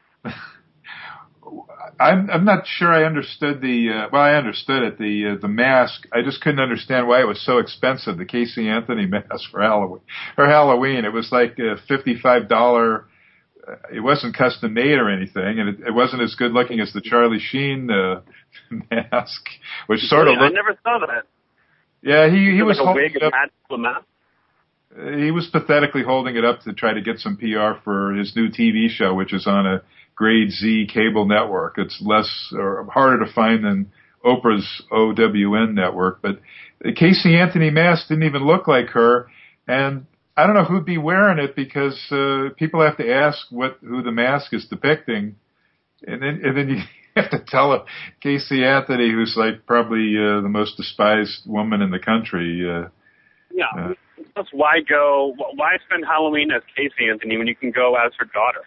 I'm, I'm not sure I understood the, uh, well, I understood it, the, uh, the mask. I just couldn't understand why it was so expensive, the Casey Anthony mask for Halloween, or Halloween. It was like a fifty-five dollars. It wasn't custom made or anything, and it, it wasn't as good looking as the Charlie Sheen uh, mask, which sort really? of looked. I never saw that. Yeah, he he was, was like holding a wig it up. and a mask. He was pathetically holding it up to try to get some P R for his new T V show, which is on a grade Z cable network. It's less or harder to find than Oprah's O W N network, but the Casey Anthony mask didn't even look like her, and I don't know who'd be wearing it, because uh, people have to ask what who the mask is depicting, and then and then you have to tell a Casey Anthony, who's like probably uh, the most despised woman in the country. Uh, yeah. Uh, Plus, why go? Why spend Halloween as Casey Anthony when you can go as her daughter?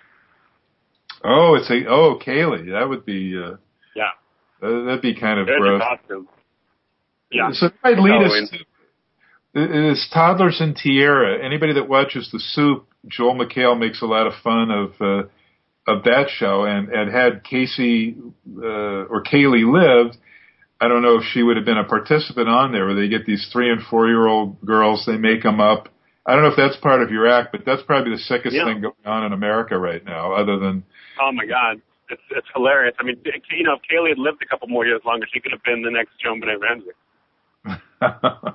oh, it's a oh Kaylee. That would be uh, Yeah. uh, that'd be kind of There's gross. a costume. Yeah. So that might lead Halloween. us to. It's Toddlers in Tiara. Anybody that watches The Soup, Joel McHale makes a lot of fun of uh, of that show. And, and had Casey uh, or Kaylee lived, I don't know if she would have been a participant on there, where they get these three and four year old girls, they make them up. I don't know if that's part of your act, but that's probably the sickest Yeah. thing going on in America right now, other than. Oh my God, it's it's hilarious. I mean, you know, if Kaylee had lived a couple more years longer, she could have been the next Joan Benet Ramsey.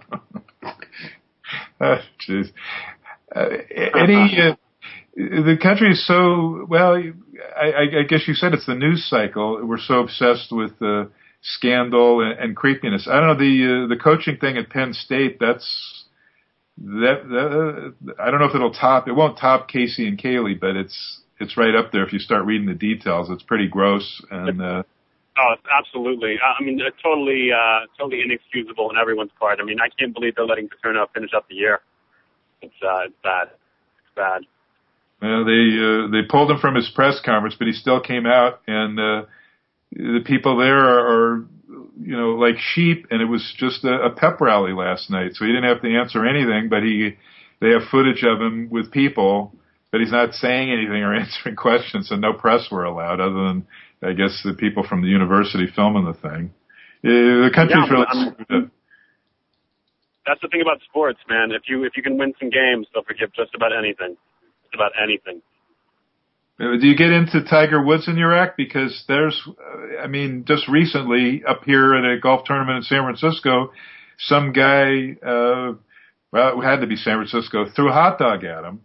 Oh, jeez. Uh, any, uh, the country is so, well, I, I guess you said it's the news cycle. We're so obsessed with uh, scandal and, and creepiness. I don't know, the uh, the coaching thing at Penn State, that's, that, that uh, I don't know if it'll top, it won't top Casey and Kaylee, but it's it's right up there if you start reading the details. It's pretty gross. And uh, Oh, absolutely. I mean, it's totally, uh, totally inexcusable on everyone's part. I mean, I can't believe they're letting Paterno finish up the year. It's, uh, it's bad. It's bad. Well, they uh, they pulled him from his press conference, but he still came out, and uh, the people there are, are, you know, like sheep, and it was just a, a pep rally last night. So he didn't have to answer anything, but he they have footage of him with people, but he's not saying anything or answering questions, and no press were allowed, other than, I guess, the people from the university filming the thing. Uh, the country's Yeah, really I'm, screwed up. That's the thing about sports, man. If you if you can win some games, they'll forgive just about anything. Just about anything. Uh, Do you get into Tiger Woods in your act? Because there's, uh, I mean, just recently up here at a golf tournament in San Francisco, some guy, uh, well, it had to be San Francisco, threw a hot dog at him.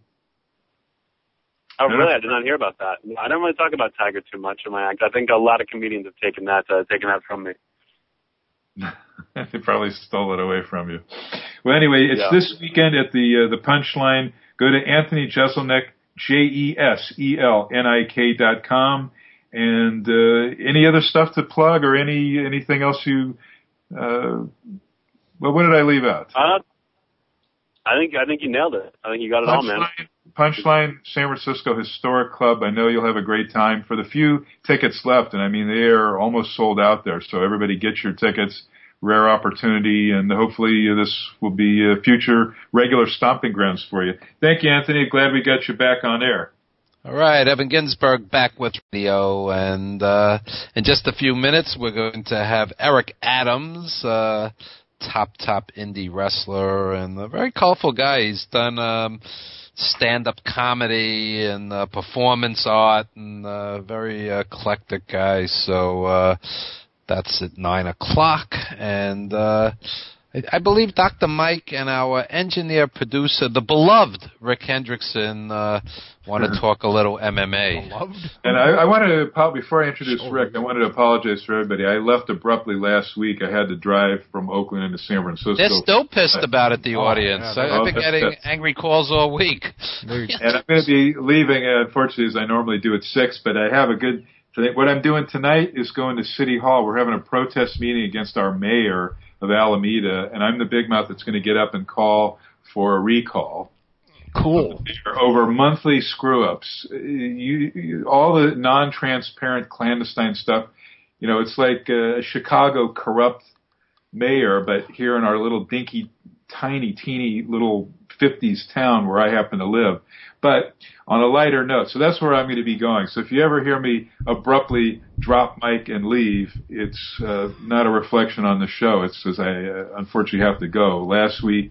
Oh, really? I did not hear about that. I don't really talk about Tiger too much in my act. I think a lot of comedians have taken that uh, taken that from me. They probably stole it away from you. Well, anyway, it's Yeah. this weekend at the uh, the Punchline. Go to Anthony Jeselnik, J E S E L N I K dot com. And uh, any other stuff to plug, or any anything else you? Uh, well, what did I leave out? Uh, I think I think you nailed it. I think you got it all, man. Punchline, San Francisco Historic Club. I know you'll have a great time. For the few tickets left, and I mean, they are almost sold out there, so everybody get your tickets. Rare opportunity, and hopefully this will be a future regular stomping grounds for you. Thank you, Anthony. Glad we got you back on air. All right, Evan Ginsberg back with radio, and uh, in just a few minutes we're going to have Eric Adams, uh, top, top indie wrestler, and a very colorful guy. He's done um, stand-up comedy and uh, performance art, and a very uh, eclectic guy, so uh, that's at nine o'clock, and uh, I believe Doctor Mike and our engineer, producer, the beloved Rick Hendrickson, uh, want to talk a little M M A. Beloved? And I, I wanted to, before I introduce Rick, I wanted to apologize for everybody. I left abruptly last week. I had to drive from Oakland into San Francisco. They're still pissed about it, the oh, audience. Yeah, I, I've been getting that's, angry calls all week. And I'm going to be leaving, uh, unfortunately, as I normally do at six, but I have a good... What I'm doing tonight is going to City Hall. We're having a protest meeting against our mayor of Alameda, and I'm the big mouth that's going to get up and call for a recall. Cool. Over monthly screw-ups. You, you, all the non-transparent clandestine stuff, you know, it's like a Chicago corrupt mayor, but here in our little dinky, tiny, teeny little fifties town where I happen to live. But on a lighter note, so that's where I'm going to be going. So if you ever hear me abruptly drop mic and leave, it's uh, not a reflection on the show. It's because I uh, unfortunately have to go. Last week,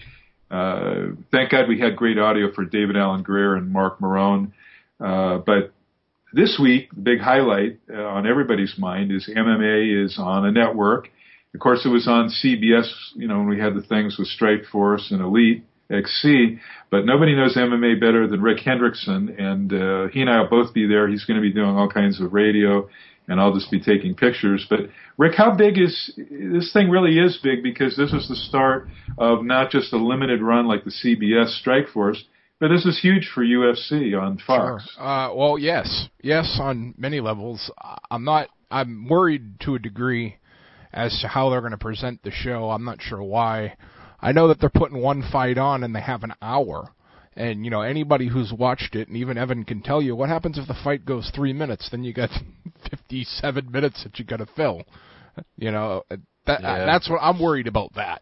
uh, thank God we had great audio for David Allen Greer and Mark Marone. Uh, but this week, the big highlight uh, on everybody's mind is M M A is on a network. Of course, it was on C B S, you know, when we had the things with Strikeforce and Elite X C, but nobody knows M M A better than Rick Hendrickson, and uh, he and I will both be there. He's going to be doing all kinds of radio, and I'll just be taking pictures. But Rick, how big is this thing? Really is big, because this is the start of not just a limited run like the C B S Strikeforce, but this is huge for U F C on Fox. Sure. Uh, well, yes, yes, on many levels. I'm not. I'm worried to a degree as to how they're going to present the show. I'm not sure why. I know that they're putting one fight on and they have an hour. And, you know, anybody who's watched it, and even Evan can tell you, what happens if the fight goes three minutes? Then you got fifty-seven minutes that you got to fill. You know, that, yeah. that's what I'm worried about that.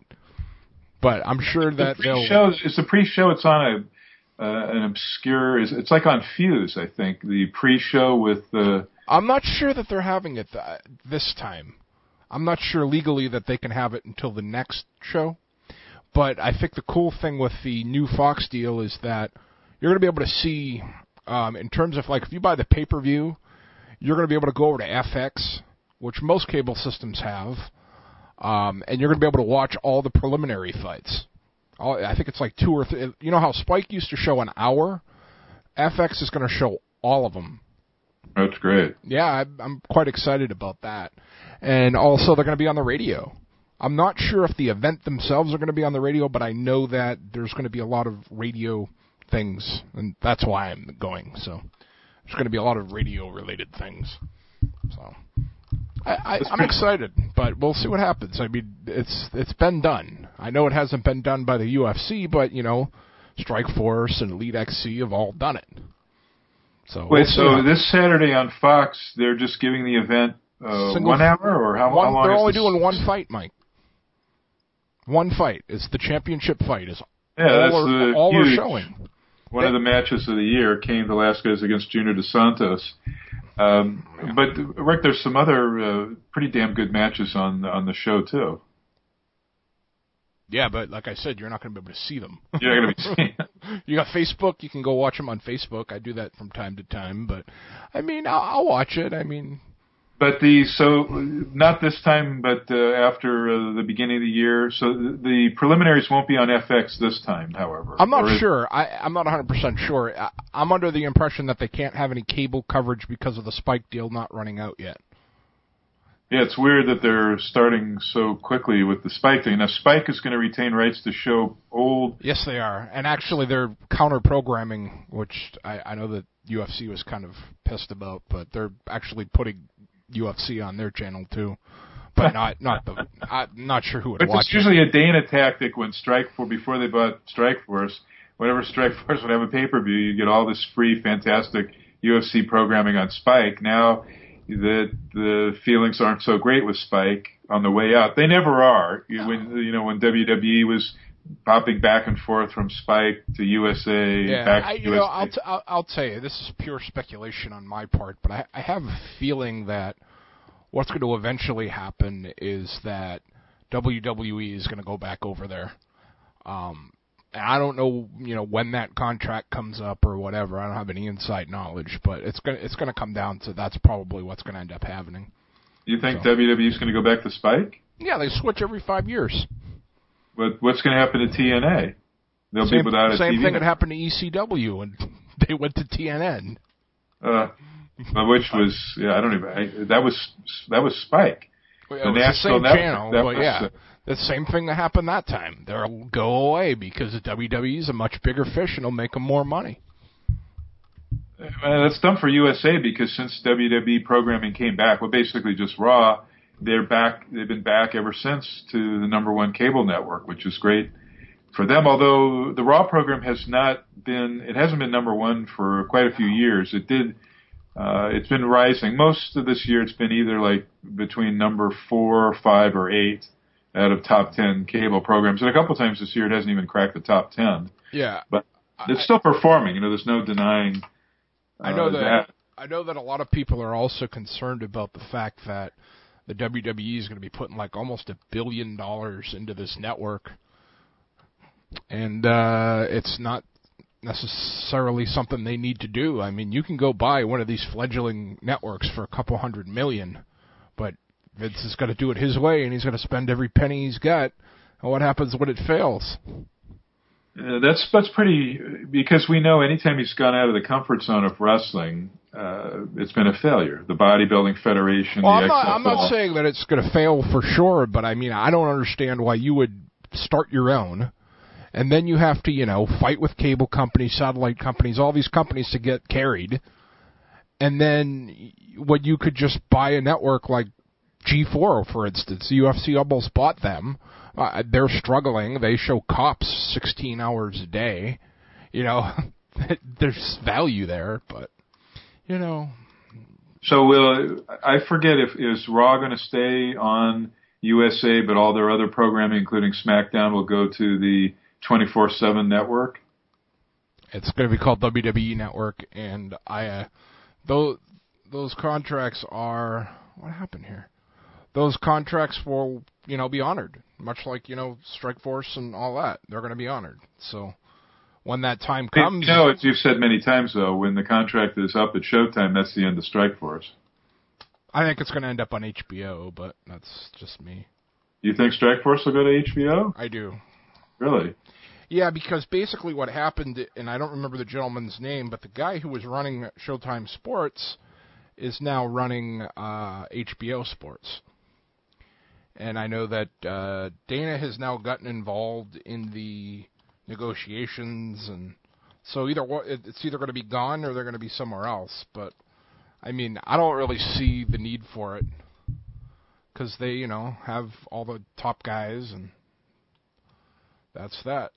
But I'm sure that the they'll... Show, it's a pre-show. It's on a uh, an obscure... It's like on Fuse, I think, the pre-show with the... I'm not sure that they're having it th- this time. I'm not sure legally that they can have it until the next show. But I think the cool thing with the new Fox deal is that you're going to be able to see, um, in terms of, like, if you buy the pay-per-view, you're going to be able to go over to F X, which most cable systems have, um, and you're going to be able to watch all the preliminary fights. All, I think it's like two or three. You know how Spike used to show an hour? F X is going to show all of them. That's great. Yeah, I, I'm quite excited about that. And also, they're going to be on the radio. I'm not sure if the event themselves are going to be on the radio, but I know that there's going to be a lot of radio things, and that's why I'm going. So there's going to be a lot of radio-related things. So I, I, I'm excited, but we'll see what happens. I mean, it's it's been done. I know it hasn't been done by the U F C, but, you know, Strikeforce and Elite X C have all done it. So Wait, we'll so this Saturday on Fox, they're just giving the event uh, Single, one hour, or how, one, how long they're is only this? doing one fight, Mike. One fight. It's the championship fight. Is yeah, all that's are, the all huge, are showing. One they, of the matches of the year, Cain Velasquez against Junior Dos Santos. Um, yeah. But Rick, there's some other uh, pretty damn good matches on on the show too. Yeah, but like I said, you're not going to be able to see them. You're not going to be seeing them. You got Facebook. You can go watch them on Facebook. I do that from time to time. But, I mean, I'll, I'll watch it. I mean... But the, so, not this time, but uh, after uh, the beginning of the year. So the, the preliminaries won't be on F X this time, however. I'm not is, sure. I, I'm not one hundred percent sure. I, I'm under the impression that they can't have any cable coverage because of the Spike deal not running out yet. Yeah, it's weird that they're starting so quickly with the Spike thing. Now, Spike is going to retain rights to show old... Yes, they are. And actually, they're counter-programming, which I, I know that U F C was kind of pissed about, but they're actually putting U F C on their channel, too. but not not the. I'm not sure who would but watch it's usually it. a Dana tactic when Strikeforce, before they bought Strikeforce, whenever Strikeforce would have a pay-per-view, you get all this free, fantastic U F C programming on Spike. Now the the feelings aren't so great with Spike on the way out. They never are. You, when you know when W W E was popping back and forth from Spike to U S A, yeah, back I, to you U S A. know, I'll, t- I'll I'll tell you, this is pure speculation on my part, but I, I have a feeling that what's going to eventually happen is that W W E is going to go back over there. Um, and I don't know, you know, when that contract comes up or whatever. I don't have any inside knowledge, but it's going it's going to come down to that's probably what's going to end up happening. You think so. W W E is going to go back to Spike? Yeah, they switch every five years. But what's going to happen to T N A? They'll same, be without a same T V. thing that happened to E C W, and they went to T N N. Uh, which was yeah, I don't even. I, that was that was Spike. Well, the it was the same that, channel, that but was, yeah, uh, the same thing that happened that time. They'll go away because the W W E is a much bigger fish and will make them more money. Uh, that's dumb for U S A because since W W E programming came back, well, basically just Raw, they're back. They've been back ever since to the number one cable network, which is great for them. Although the Raw program has not been, it hasn't been number one for quite a few years. It did. Uh, it's been rising. Most of this year, it's been either like between number four, five, or eight out of top ten cable programs. And a couple times this year, it hasn't even cracked the top ten. Yeah, but it's still performing. You know, there's no denying. Uh, I know that, that. I know that a lot of people are also concerned about the fact that the W W E is going to be putting like almost a billion dollars into this network, and uh, it's not necessarily something they need to do. I mean, you can go buy one of these fledgling networks for a couple hundred million, but Vince is going to do it his way, and he's going to spend every penny he's got. And what happens when it fails? Uh, that's that's pretty, because we know anytime he's gone out of the comfort zone of wrestling, uh, it's been a failure. The Bodybuilding Federation, well, the I'm not, X F L. I'm not saying that it's going to fail for sure, but I mean, I don't understand why you would start your own, and then you have to, you know, fight with cable companies, satellite companies, all these companies to get carried, and then when you could just buy a network like G four, for instance. The U F C almost bought them. Uh, they're struggling. They show cops sixteen hours a day. You know, there's value there, but, you know. So will I forget if is Raw going to stay on U S A, but all their other programming, including SmackDown, will go to the twenty-four seven network? It's going to be called W W E Network, and I, uh, those those contracts are, what happened here? Those contracts will, you know, be honored, much like, you know, Strikeforce and all that. They're going to be honored. So when that time comes, you know, as you've said many times, though, when the contract is up at Showtime, that's the end of Strikeforce. I think it's going to end up on H B O, but that's just me. You think Strikeforce will go to H B O? I do. Really? Yeah, because basically what happened, and I don't remember the gentleman's name, but the guy who was running Showtime Sports is now running uh, H B O Sports. And I know that uh, Dana has now gotten involved in the negotiations, and so either it's either going to be gone or they're going to be somewhere else. But I mean, I don't really see the need for it because they, you know, have all the top guys, and that's that.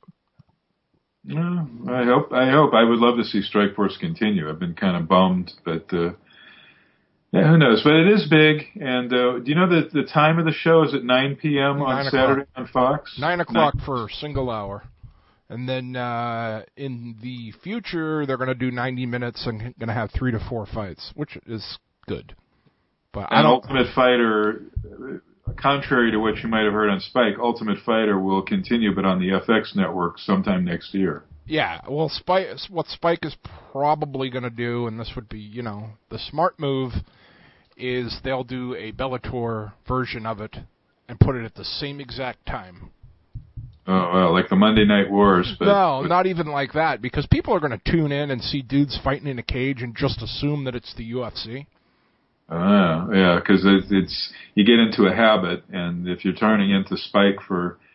Yeah, I hope. I hope. I would love to see Strikeforce continue. I've been kind of bummed, but uh, yeah, who knows? But it is big. And uh, do you know that the time of the show is at nine p.m. on Saturday on Fox? Nine o'clock Nine. for a single hour. And then uh, in the future, they're going to do ninety minutes and going to have three to four fights, which is good. But and I don't, Ultimate Fighter, contrary to what you might have heard on Spike, Ultimate Fighter will continue, but on the F X network sometime next year. Yeah, well, Spike, what Spike is probably going to do, and this would be, you know, the smart move, is they'll do a Bellator version of it and put it at the same exact time. Oh, well, like the Monday Night Wars. But, no, but, not even like that, because people are going to tune in and see dudes fighting in a cage and just assume that it's the U F C. Ah, yeah, because it, it's you get into a habit, and if you're turning into Spike for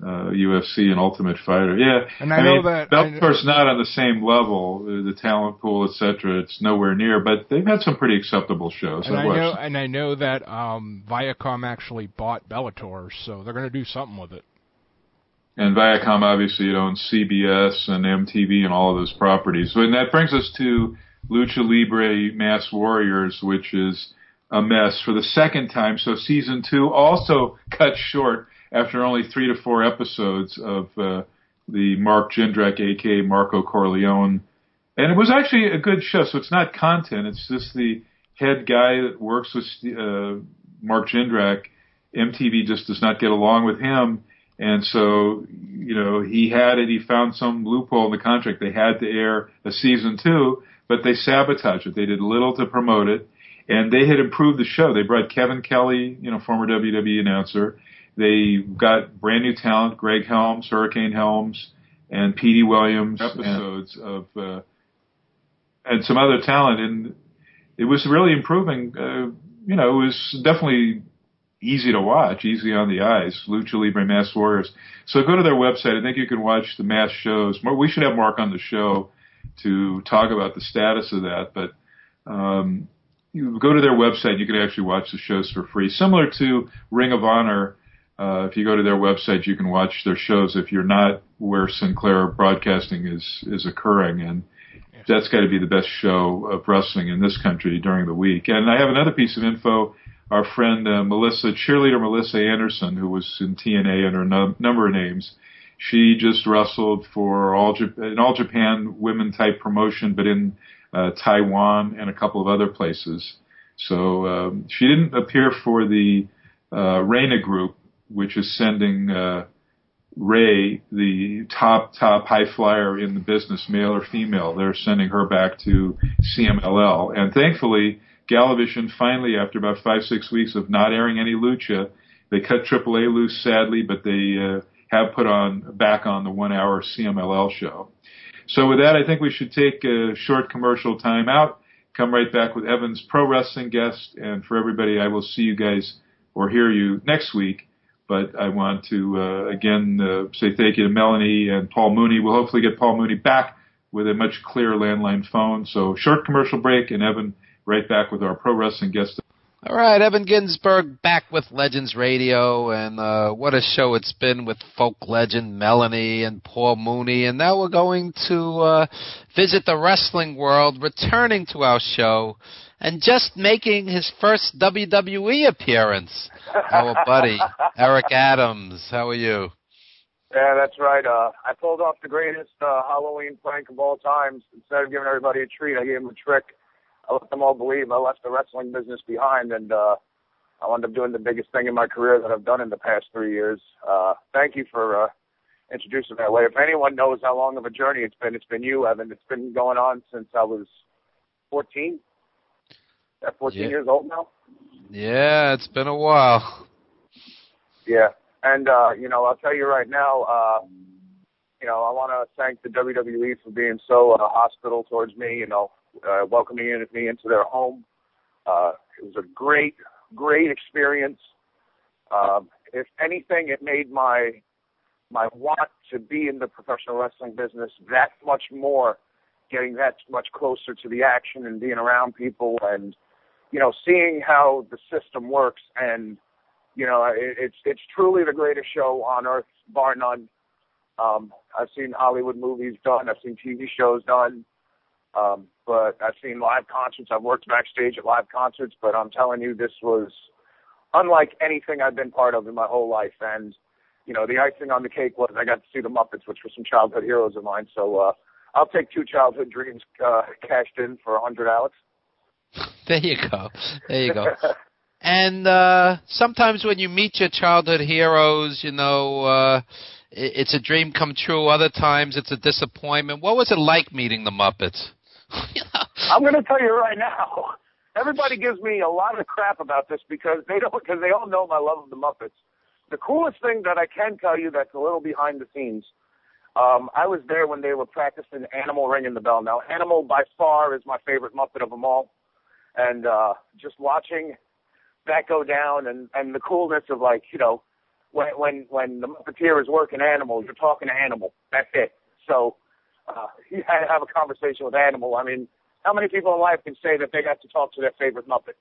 uh, U F C and Ultimate Fighter. Yeah, and I, I know mean, that Bellator's not on the same level, uh, the talent pool, et cetera. It's nowhere near, but they've had some pretty acceptable shows. And I've I watched know, them. and I know that um, Viacom actually bought Bellator, so they're going to do something with it. And Viacom obviously owns C B S and M T V and all of those properties. And that brings us to Lucha Libre Mass Warriors, which is a mess for the second time. So season two also cut short after only three to four episodes of uh, the Mark Jindrak, a k a. Marco Corleone. And it was actually a good show, so it's not content. It's just the head guy that works with uh, Mark Jindrak. M T V just does not get along with him. And so, you know, he had it. He found some loophole in the contract. They had to air a season two, but they sabotaged it. They did little to promote it. And they had improved the show. They brought Kevin Kelly, you know, former W W E announcer. They got brand new talent, Greg Helms, Hurricane Helms, and Petey Williams. Episodes and, of, uh, and some other talent. And it was really improving. Uh, you know, it was definitely easy to watch, easy on the eyes, Lucha Libre Mass Warriors. So go to their website. I think you can watch the mass shows. We should have Mark on the show to talk about the status of that. But um, you go to their website, you can actually watch the shows for free. Similar to Ring of Honor, uh, if you go to their website, you can watch their shows if you're not where Sinclair Broadcasting is, is occurring. And that's got to be the best show of wrestling in this country during the week. And I have another piece of info. Our friend uh, Melissa, cheerleader Melissa Anderson, who was in T N A under a no- number of names, she just wrestled for all Jap- an All Japan women type promotion, but in uh, Taiwan and a couple of other places. So um, she didn't appear for the uh, Reina group, which is sending uh, Ray, the top top high flyer in the business, male or female. They're sending her back to C M L L, and thankfully, Galavision finally, after about five, six weeks of not airing any lucha, they cut Triple A loose, sadly, but they uh, have put on back on the one-hour C M L L show. So with that, I think we should take a short commercial time out, come right back with Evan's pro wrestling guest, and for everybody, I will see you guys or hear you next week. But I want to, uh, again, uh, say thank you to Melanie and Paul Mooney. We'll hopefully get Paul Mooney back with a much clearer landline phone. So short commercial break, and Evan right back with our pro wrestling guest. All right, Evan Ginsberg back with Legends Radio, and uh, what a show it's been with folk legend Melanie and Paul Mooney. And now we're going to uh, visit the wrestling world, returning to our show, and just making his first W W E appearance. Our buddy, Eric Adams. How are you? Yeah, that's right. Uh, I pulled off the greatest uh, Halloween prank of all times. Instead of giving everybody a treat, I gave them a trick. I let them all believe I left the wrestling business behind, and uh, I wound up doing the biggest thing in my career that I've done in the past three years. Uh, thank you for uh, introducing me that way. If anyone knows how long of a journey it's been, it's been you, Evan. It's been going on since I was fourteen. Yeah, fourteen yeah. years old now. Yeah, it's been a while. Yeah, and, uh, you know, I'll tell you right now, uh, you know, I want to thank the W W E for being so uh, hospitable towards me, you know, Uh, welcoming me into their home. Uh, it was a great, great experience. Um, if anything, it made my my want to be in the professional wrestling business that much more, getting that much closer to the action and being around people and, you know, seeing how the system works. And, you know, it, it's it's truly the greatest show on earth, bar none. Um, I've seen Hollywood movies done. I've seen T V shows done. Um, but I've seen live concerts. I've worked backstage at live concerts, but I'm telling you, this was unlike anything I've been part of in my whole life. And, you know, the icing on the cake was I got to see the Muppets, which were some childhood heroes of mine. So, uh, I'll take two childhood dreams, uh, cashed in for a hundred, Alex. There you go. There you go. And, uh, sometimes when you meet your childhood heroes, you know, uh, it's a dream come true. Other times it's a disappointment. What was it like meeting the Muppets? You know? I'm going to tell you right now. Everybody gives me a lot of crap about this because they don't, because they all know my love of the Muppets. The coolest thing that I can tell you that's a little behind the scenes. Um, I was there when they were practicing Animal ringing the bell. Now, Animal by far is my favorite Muppet of them all, and uh, just watching that go down and and the coolness of, like, you know, when when when the Muppeteer is working Animal, you're talking to Animal. That's it. So uh, you had to have a conversation with Animal. I mean, how many people in life can say that they got to talk to their favorite Muppet?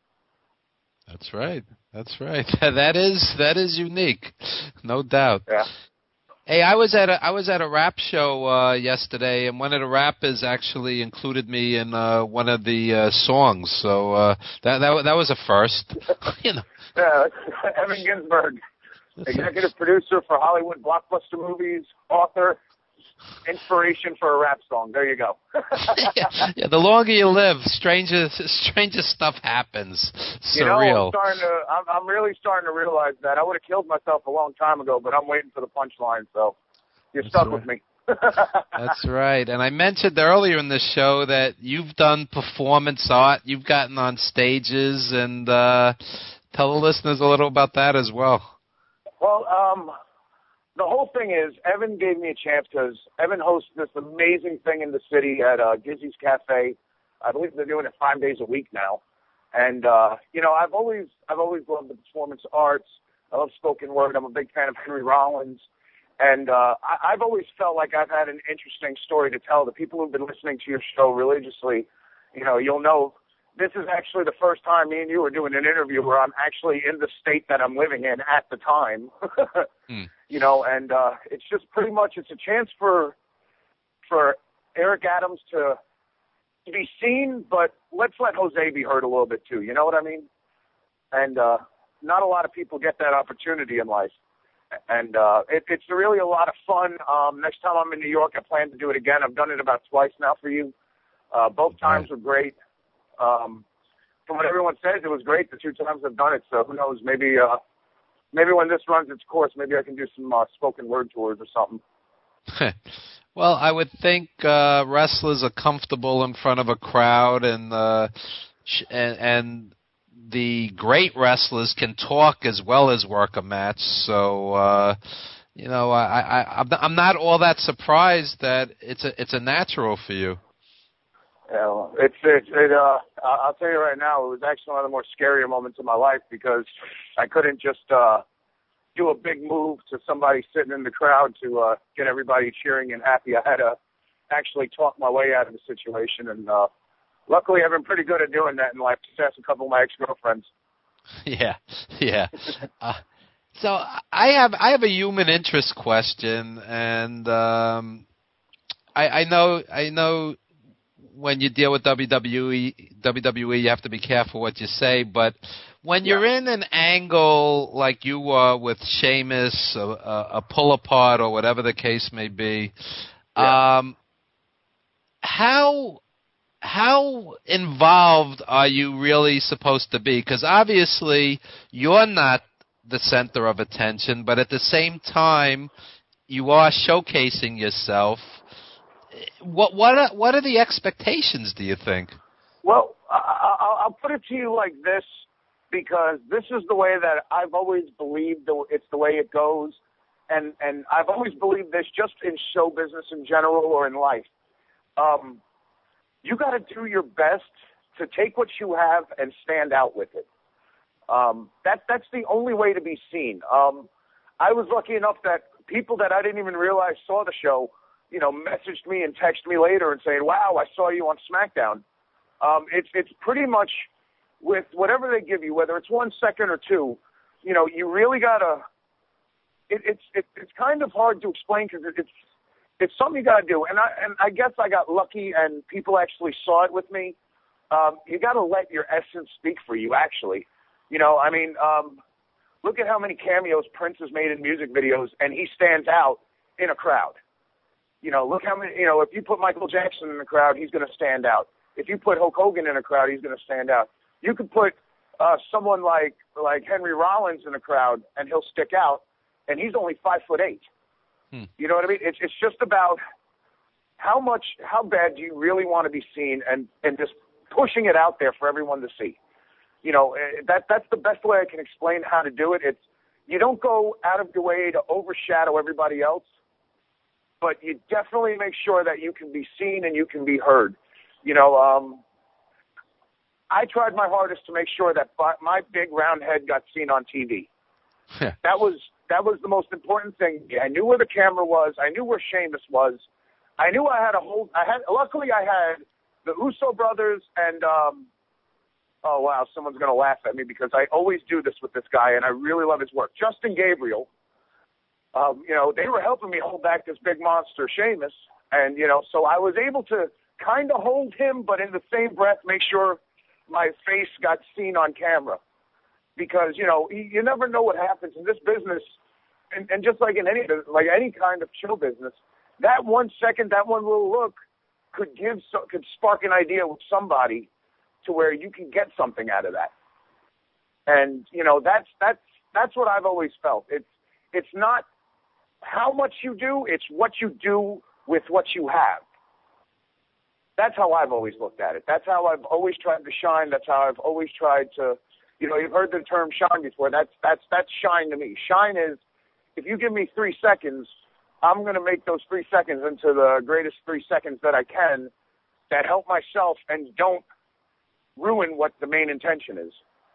That's right. That's right. That is that is unique, no doubt. Yeah. Hey, I was at a I was at a rap show uh, yesterday, and one of the rappers actually included me in uh, one of the uh, songs. So uh, that that that was a first. You know. Yeah, Evan Ginsberg, executive producer for Hollywood blockbuster movies, author, inspiration for a rap song. There you go. yeah, yeah, the longer you live, stranger stranger stuff happens. Surreal. You know, I'm starting to. I'm, I'm really starting to realize that I would have killed myself a long time ago, but I'm waiting for the punchline. So you're That's stuck right. with me. That's right. And I mentioned earlier in the show that you've done performance art. You've gotten on stages, and uh, tell the listeners a little about that as well. Well, um, the whole thing is Evan gave me a chance because Evan hosts this amazing thing in the city at uh, Gizzy's Cafe. I believe they're doing it five days a week now. And uh, you know, I've always I've always loved the performance arts. I love spoken word. I'm a big fan of Henry Rollins. And uh, I, I've always felt like I've had an interesting story to tell. The people who've been listening to your show religiously, you know, you'll know this is actually the first time me and you are doing an interview where I'm actually in the state that I'm living in at the time. mm. You know, and uh, it's just pretty much it's a chance for for Eric Adams to to be seen, but let's let Jose be heard a little bit too. You know what I mean? And uh, not a lot of people get that opportunity in life. And uh, it, it's really a lot of fun. Um, next time I'm in New York, I plan to do it again. I've done it about twice now for you. Uh, both times were great. Um, from what everyone says, it was great the two times I've done it. So who knows? Maybe uh, maybe when this runs its course, maybe I can do some uh, spoken word tours or something. Well, I would think uh, wrestlers are comfortable in front of a crowd, and uh, sh- and, and the great wrestlers can talk as well as work a match. So, uh, you know, I, I, I'm not all that surprised that it's a it's a natural for you. Yeah, well, it's it's it. Uh, I'll tell you right now, it was actually one of the more scarier moments of my life because I couldn't just uh, do a big move to somebody sitting in the crowd to uh, get everybody cheering and happy. I had to actually talk my way out of the situation, and uh, luckily I've been pretty good at doing that in life. Just ask a couple of my ex-girlfriends. Yeah, yeah. uh, so I have I have a human interest question, and um, I, I know I know. When you deal with W W E, W W E, you have to be careful what you say. But when you're yeah. in an angle like you were with Sheamus, a, a, a pull apart, or whatever the case may be, yeah. um, how how involved are you really supposed to be? Because obviously you're not the center of attention, but at the same time you are showcasing yourself. What what are, what are the expectations, do you think? Well, I, I'll put it to you like this, because this is the way that I've always believed it's the way it goes, and, and I've always believed this just in show business in general or in life. Um, you got to do your best to take what you have and stand out with it. Um, that that's the only way to be seen. Um, I was lucky enough that people that I didn't even realize saw the show, you know, messaged me and texted me later and saying, wow, I saw you on SmackDown. Um, it's it's pretty much with whatever they give you, whether it's one second or two, you know, you really got to, it, it's it, it's kind of hard to explain because it, it's it's something you got to do. And I, and I guess I got lucky and people actually saw it with me. Um, you got to let your essence speak for you, actually. You know, I mean, um, look at how many cameos Prince has made in music videos, and he stands out in a crowd. You know, look how many, you know, if you put Michael Jackson in the crowd, he's going to stand out. If you put Hulk Hogan in a crowd, he's going to stand out. You could put uh, someone like like Henry Rollins in a crowd, and he'll stick out, and he's only five foot eight. Hmm. You know what I mean? It's it's just about how much, how bad do you really want to be seen, and, and just pushing it out there for everyone to see. You know, that that's the best way I can explain how to do it. It's you don't go out of your way to overshadow everybody else, but you definitely make sure that you can be seen and you can be heard. You know, um, I tried my hardest to make sure that my big round head got seen on T V. that was That was the most important thing. I knew where the camera was. I knew where Sheamus was. I knew I had a whole. I had. Luckily, I had the Uso brothers and. Um, oh wow, someone's gonna laugh at me because I always do this with this guy, and I really love his work. Justin Gabriel. Um, you know, they were helping me hold back this big monster, Sheamus, and you know, so I was able to kind of hold him, but in the same breath, make sure my face got seen on camera. Because, you know, you never know what happens in this business, and, and just like in any like any kind of show business, that one second, that one little look could give could spark an idea with somebody to where you can get something out of that. And you know, that's that's that's what I've always felt. It's it's not how much you do, it's what you do with what you have. That's how I've always looked at it. That's how I've always tried to shine. That's how I've always tried to. You know, you've heard the term shine before. That's that's that's shine to me. Shine is, if you give me three seconds, I'm going to make those three seconds into the greatest three seconds that I can that help myself and don't ruin what the main intention is.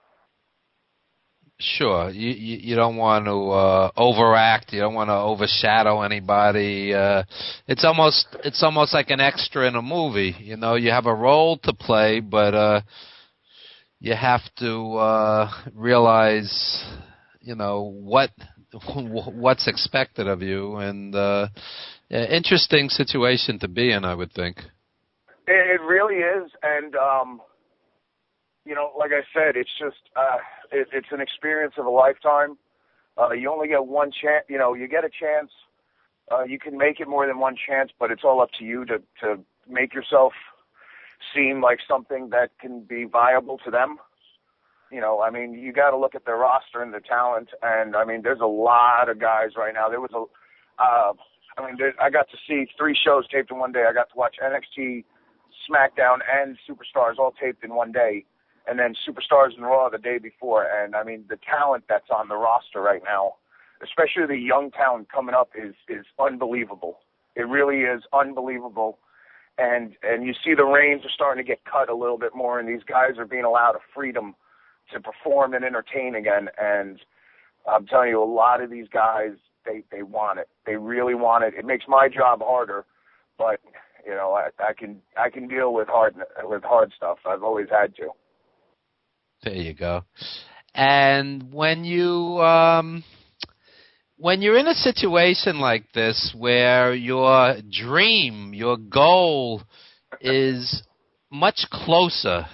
Sure. You you, you don't want to uh, overact. You don't want to overshadow anybody. Uh, it's almost it's almost like an extra in a movie. You know, you have a role to play, but uh, you have to uh, realize, you know, what what's expected of you, and uh, interesting situation to be in, I would think. It really is, and um, you know, like I said, it's just uh, it, it's an experience of a lifetime. Uh, you only get one chance. You know, you get a chance. Uh, you can make it more than one chance, but it's all up to you to to make yourself seem like something that can be viable to them. You know, I mean, you got to look at their roster and the talent, and I mean, there's a lot of guys right now. There was a, uh, I mean, there, I got to see three shows taped in one day. I got to watch N X T, SmackDown, and Superstars all taped in one day, and then Superstars and Raw the day before. And I mean, the talent that's on the roster right now, especially the young talent coming up, is is unbelievable. It really is unbelievable. And and you see the reins are starting to get cut a little bit more, and these guys are being allowed a freedom to perform and entertain again. And I'm telling you, a lot of these guys, they, they want it. They really want it. It makes my job harder, but you know, I, I can I can deal with hard with hard stuff. I've always had to. There you go. And when you um, when you're in a situation like this where your dream, your goal is much closer,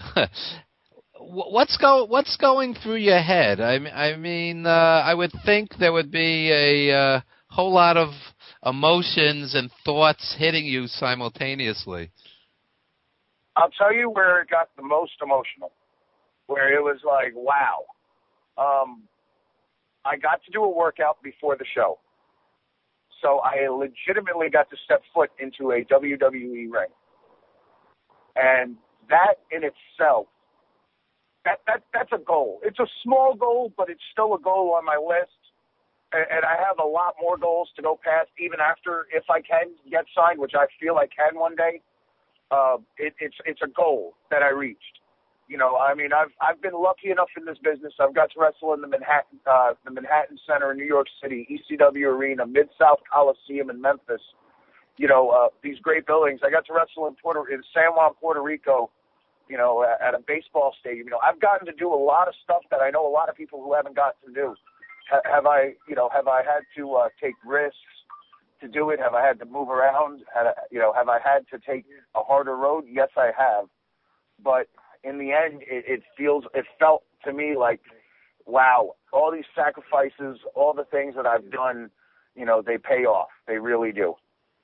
what's go what's going through your head? I, I mean, uh, I would think there would be a uh, whole lot of emotions and thoughts hitting you simultaneously. I'll tell you where it got the most emotional, where it was like, wow. Um, I got to do a workout before the show. So I legitimately got to step foot into a W W E ring. And that in itself, that, that that's a goal. It's a small goal, but it's still a goal on my list. And, and I have a lot more goals to go past, even after, if I can get signed, which I feel I can one day. Uh, it, it's it's a goal that I reached. You know, I mean, I've I've been lucky enough in this business. I've got to wrestle in the Manhattan uh, the Manhattan Center in New York City, E C W Arena, Mid-South Coliseum in Memphis. You know, uh, these great buildings. I got to wrestle in Puerto in San Juan, Puerto Rico. You know, at a baseball stadium. You know, I've gotten to do a lot of stuff that I know a lot of people who haven't got to do. Ha- have I, you know, have I had to uh, take risks to do it? Have I had to move around? Had I, you know, have I had to take a harder road? Yes, I have. But in the end, it, it feels, it felt to me like, wow, all these sacrifices, all the things that I've done, you know, they pay off. They really do.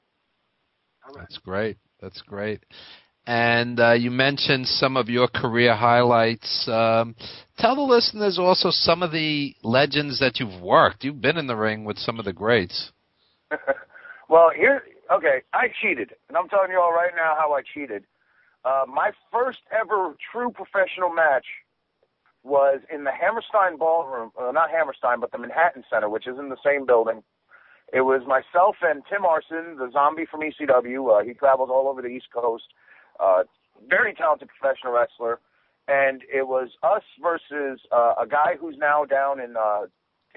That's great. That's great. And uh, you mentioned some of your career highlights. Um, tell the listeners also some of the legends that you've worked. You've been in the ring with some of the greats. Well, here, okay, I cheated. And I'm telling you all right now how I cheated. Uh, my first ever true professional match was in the Hammerstein Ballroom, uh, not Hammerstein, but the Manhattan Center, which is in the same building. It was myself and Tim Arson, the zombie from E C W. Uh, he travels all over the East Coast. Uh, very talented professional wrestler. And it was us versus uh, a guy who's now down in uh,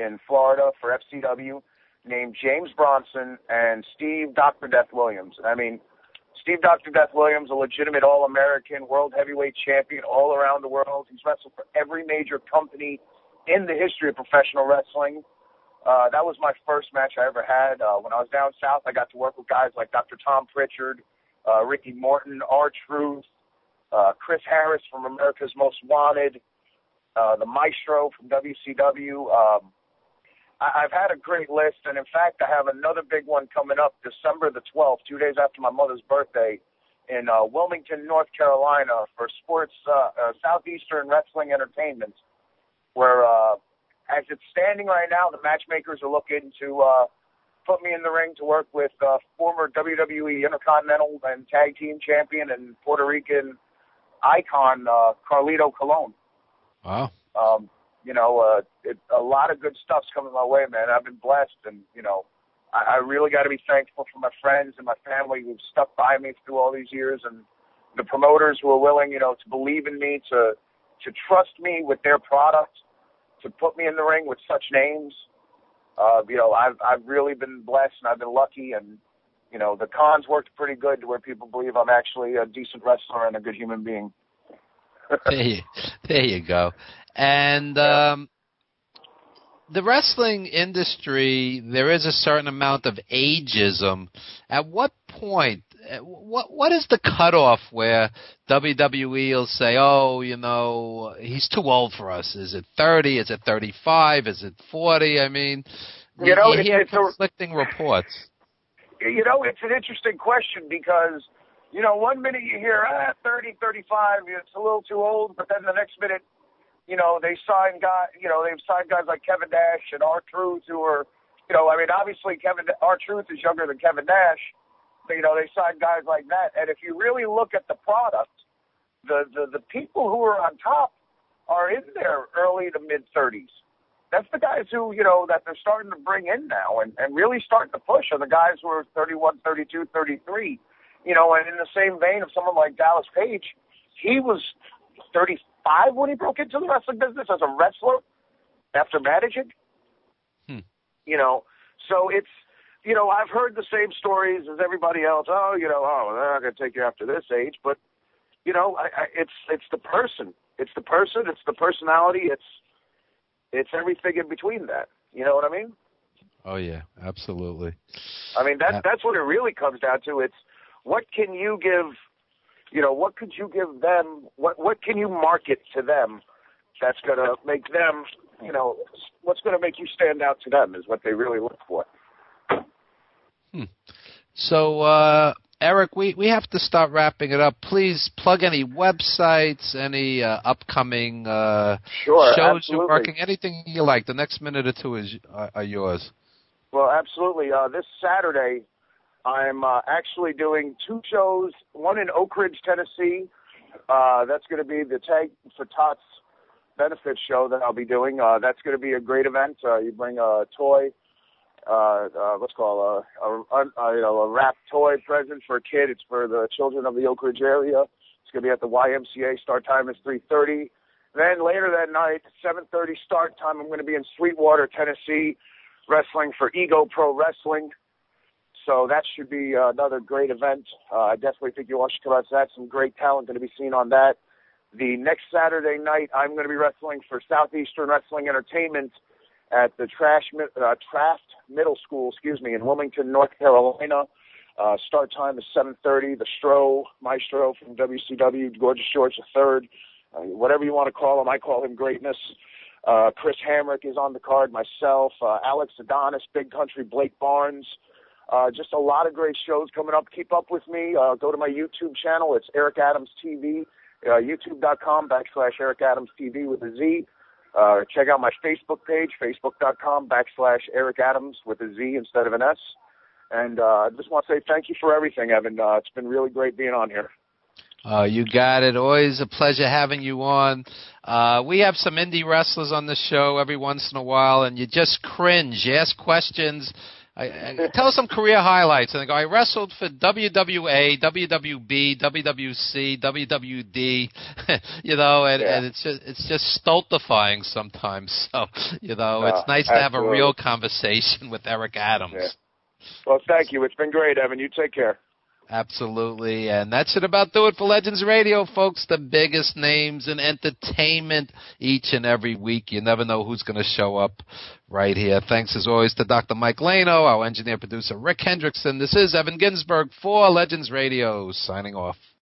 in Florida for F C W named James Bronson and Steve Doctor Death Williams. I mean, Steve Doctor Death Williams, a legitimate All-American, world heavyweight champion all around the world. He's wrestled for every major company in the history of professional wrestling. Uh, that was my first match I ever had. Uh, when I was down south, I got to work with guys like Doctor Tom Pritchard, uh, Ricky Morton, R-Truth, uh, Chris Harris from America's Most Wanted, uh, the Maestro from W C W. Um, I, I've had a great list, and in fact, I have another big one coming up December the twelfth, two days after my mother's birthday, in uh, Wilmington, North Carolina, for Sports uh, uh, Southeastern Wrestling Entertainment, where uh, as it's standing right now, the matchmakers are looking to uh, put me in the ring to work with uh, former W W E Intercontinental and Tag Team Champion and Puerto Rican icon uh, Carlito Colon. Wow. Um, you know, uh, it, a lot of good stuff's coming my way, man. I've been blessed, and, you know, I, I really got to be thankful for my friends and my family who've stuck by me through all these years, and the promoters who are willing, you know, to believe in me, to to trust me with their product, to put me in the ring with such names. Uh, you know, I've I've really been blessed, and I've been lucky, and, you know, the cons worked pretty good to where people believe I'm actually a decent wrestler and a good human being. there, you, there you go. And um, the wrestling industry, there is a certain amount of ageism. At what point, what what is the cutoff where W W E will say, oh, you know, he's too old for us? Is it thirty? Is it thirty-five? Is it forty? I mean, you know, you hear it's, it's conflicting a, reports. You know, it's an interesting question because, you know, one minute you hear, ah, thirty, thirty-five, it's a little too old, but then the next minute, you know, they sign guys, you know, they've signed guys like Kevin Nash and R-Truth who are, you know, I mean, obviously Kevin, R-Truth is younger than Kevin Nash, but, you know, they signed guys like that. And if you really look at the product, the, the, the people who are on top are in their early to mid-thirties. That's the guys who, you know, that they're starting to bring in now and, and really starting to push are the guys who are thirty-one, thirty-two, thirty-three. You know, and in the same vein of someone like Dallas Page, he was thirty-five when he broke into the wrestling business as a wrestler after managing. Hmm. You know, so it's, you know, I've heard the same stories as everybody else. Oh, you know, oh, they're not going to take you after this age. But, you know, I, I, it's it's the person. It's the person. It's the personality. It's it's everything in between that. You know what I mean? Oh, yeah, absolutely. I mean, that, Uh, that's what it really comes down to. It's what can you give, you know, what could you give them, what, what can you market to them that's going to make them, you know, what's going to make you stand out to them is what they really look for. Hmm. So, uh, Eric, we, we have to start wrapping it up. Please plug any websites, any uh, upcoming uh, sure, shows absolutely. you're working, anything you like. The next minute or two is are, are yours. Well, absolutely. Uh, this Saturday, I'm uh, actually doing two shows, one in Oak Ridge, Tennessee. Uh, that's going to be the Tag for Tots benefit show that I'll be doing. Uh, that's going to be a great event. Uh, you bring a toy. Uh, uh, what's called a, a, a, you know, a wrapped toy present for a kid. It's for the children of the Oak Ridge area. It's going to be at the Y M C A. Start time is three thirty. Then later that night, seven thirty start time, I'm going to be in Sweetwater, Tennessee, wrestling for Ego Pro Wrestling. So that should be uh, another great event. Uh, I definitely think you all should come out to that. Some great talent going to be seen on that. The next Saturday night, I'm going to be wrestling for Southeastern Wrestling Entertainment at the Trash, uh, Traft Middle School, excuse me, in Wilmington, North Carolina. Uh, start time is seven thirty. The Stro, Maestro from W C W, Gorgeous George the third, uh, whatever you want to call him, I call him greatness. Uh, Chris Hamrick is on the card, myself, uh, Alex Adonis, Big Country, Blake Barnes. Uh, just a lot of great shows coming up. Keep up with me. Uh, go to my YouTube channel. It's Eric Adams T V, uh, youtube.com backslash Eric Adams T V with a Z. Uh, check out my Facebook page, facebook.com backslash Eric Adams with a Z instead of an S. And uh, I just want to say thank you for everything, Evan. Uh, it's been really great being on here. Uh, you got it. Always a pleasure having you on. Uh, we have some indie wrestlers on the show every once in a while, and you just cringe. You ask questions, I, I, tell us some career highlights. And I go, I wrestled for W W A, W W B, W W C, W W D, you know, and, yeah. and it's just it's just stultifying sometimes. So, you know, No, it's nice absolutely. to have a real conversation with Eric Adams. Yeah. Well, thank you. It's been great, Evan. You take care. Absolutely, and that should about do it for Legends Radio, folks. The biggest names in entertainment each and every week. You never know who's going to show up right here. Thanks, as always, to Doctor Mike Lano, our engineer-producer Rick Hendrickson. This is Evan Ginsberg for Legends Radio, signing off.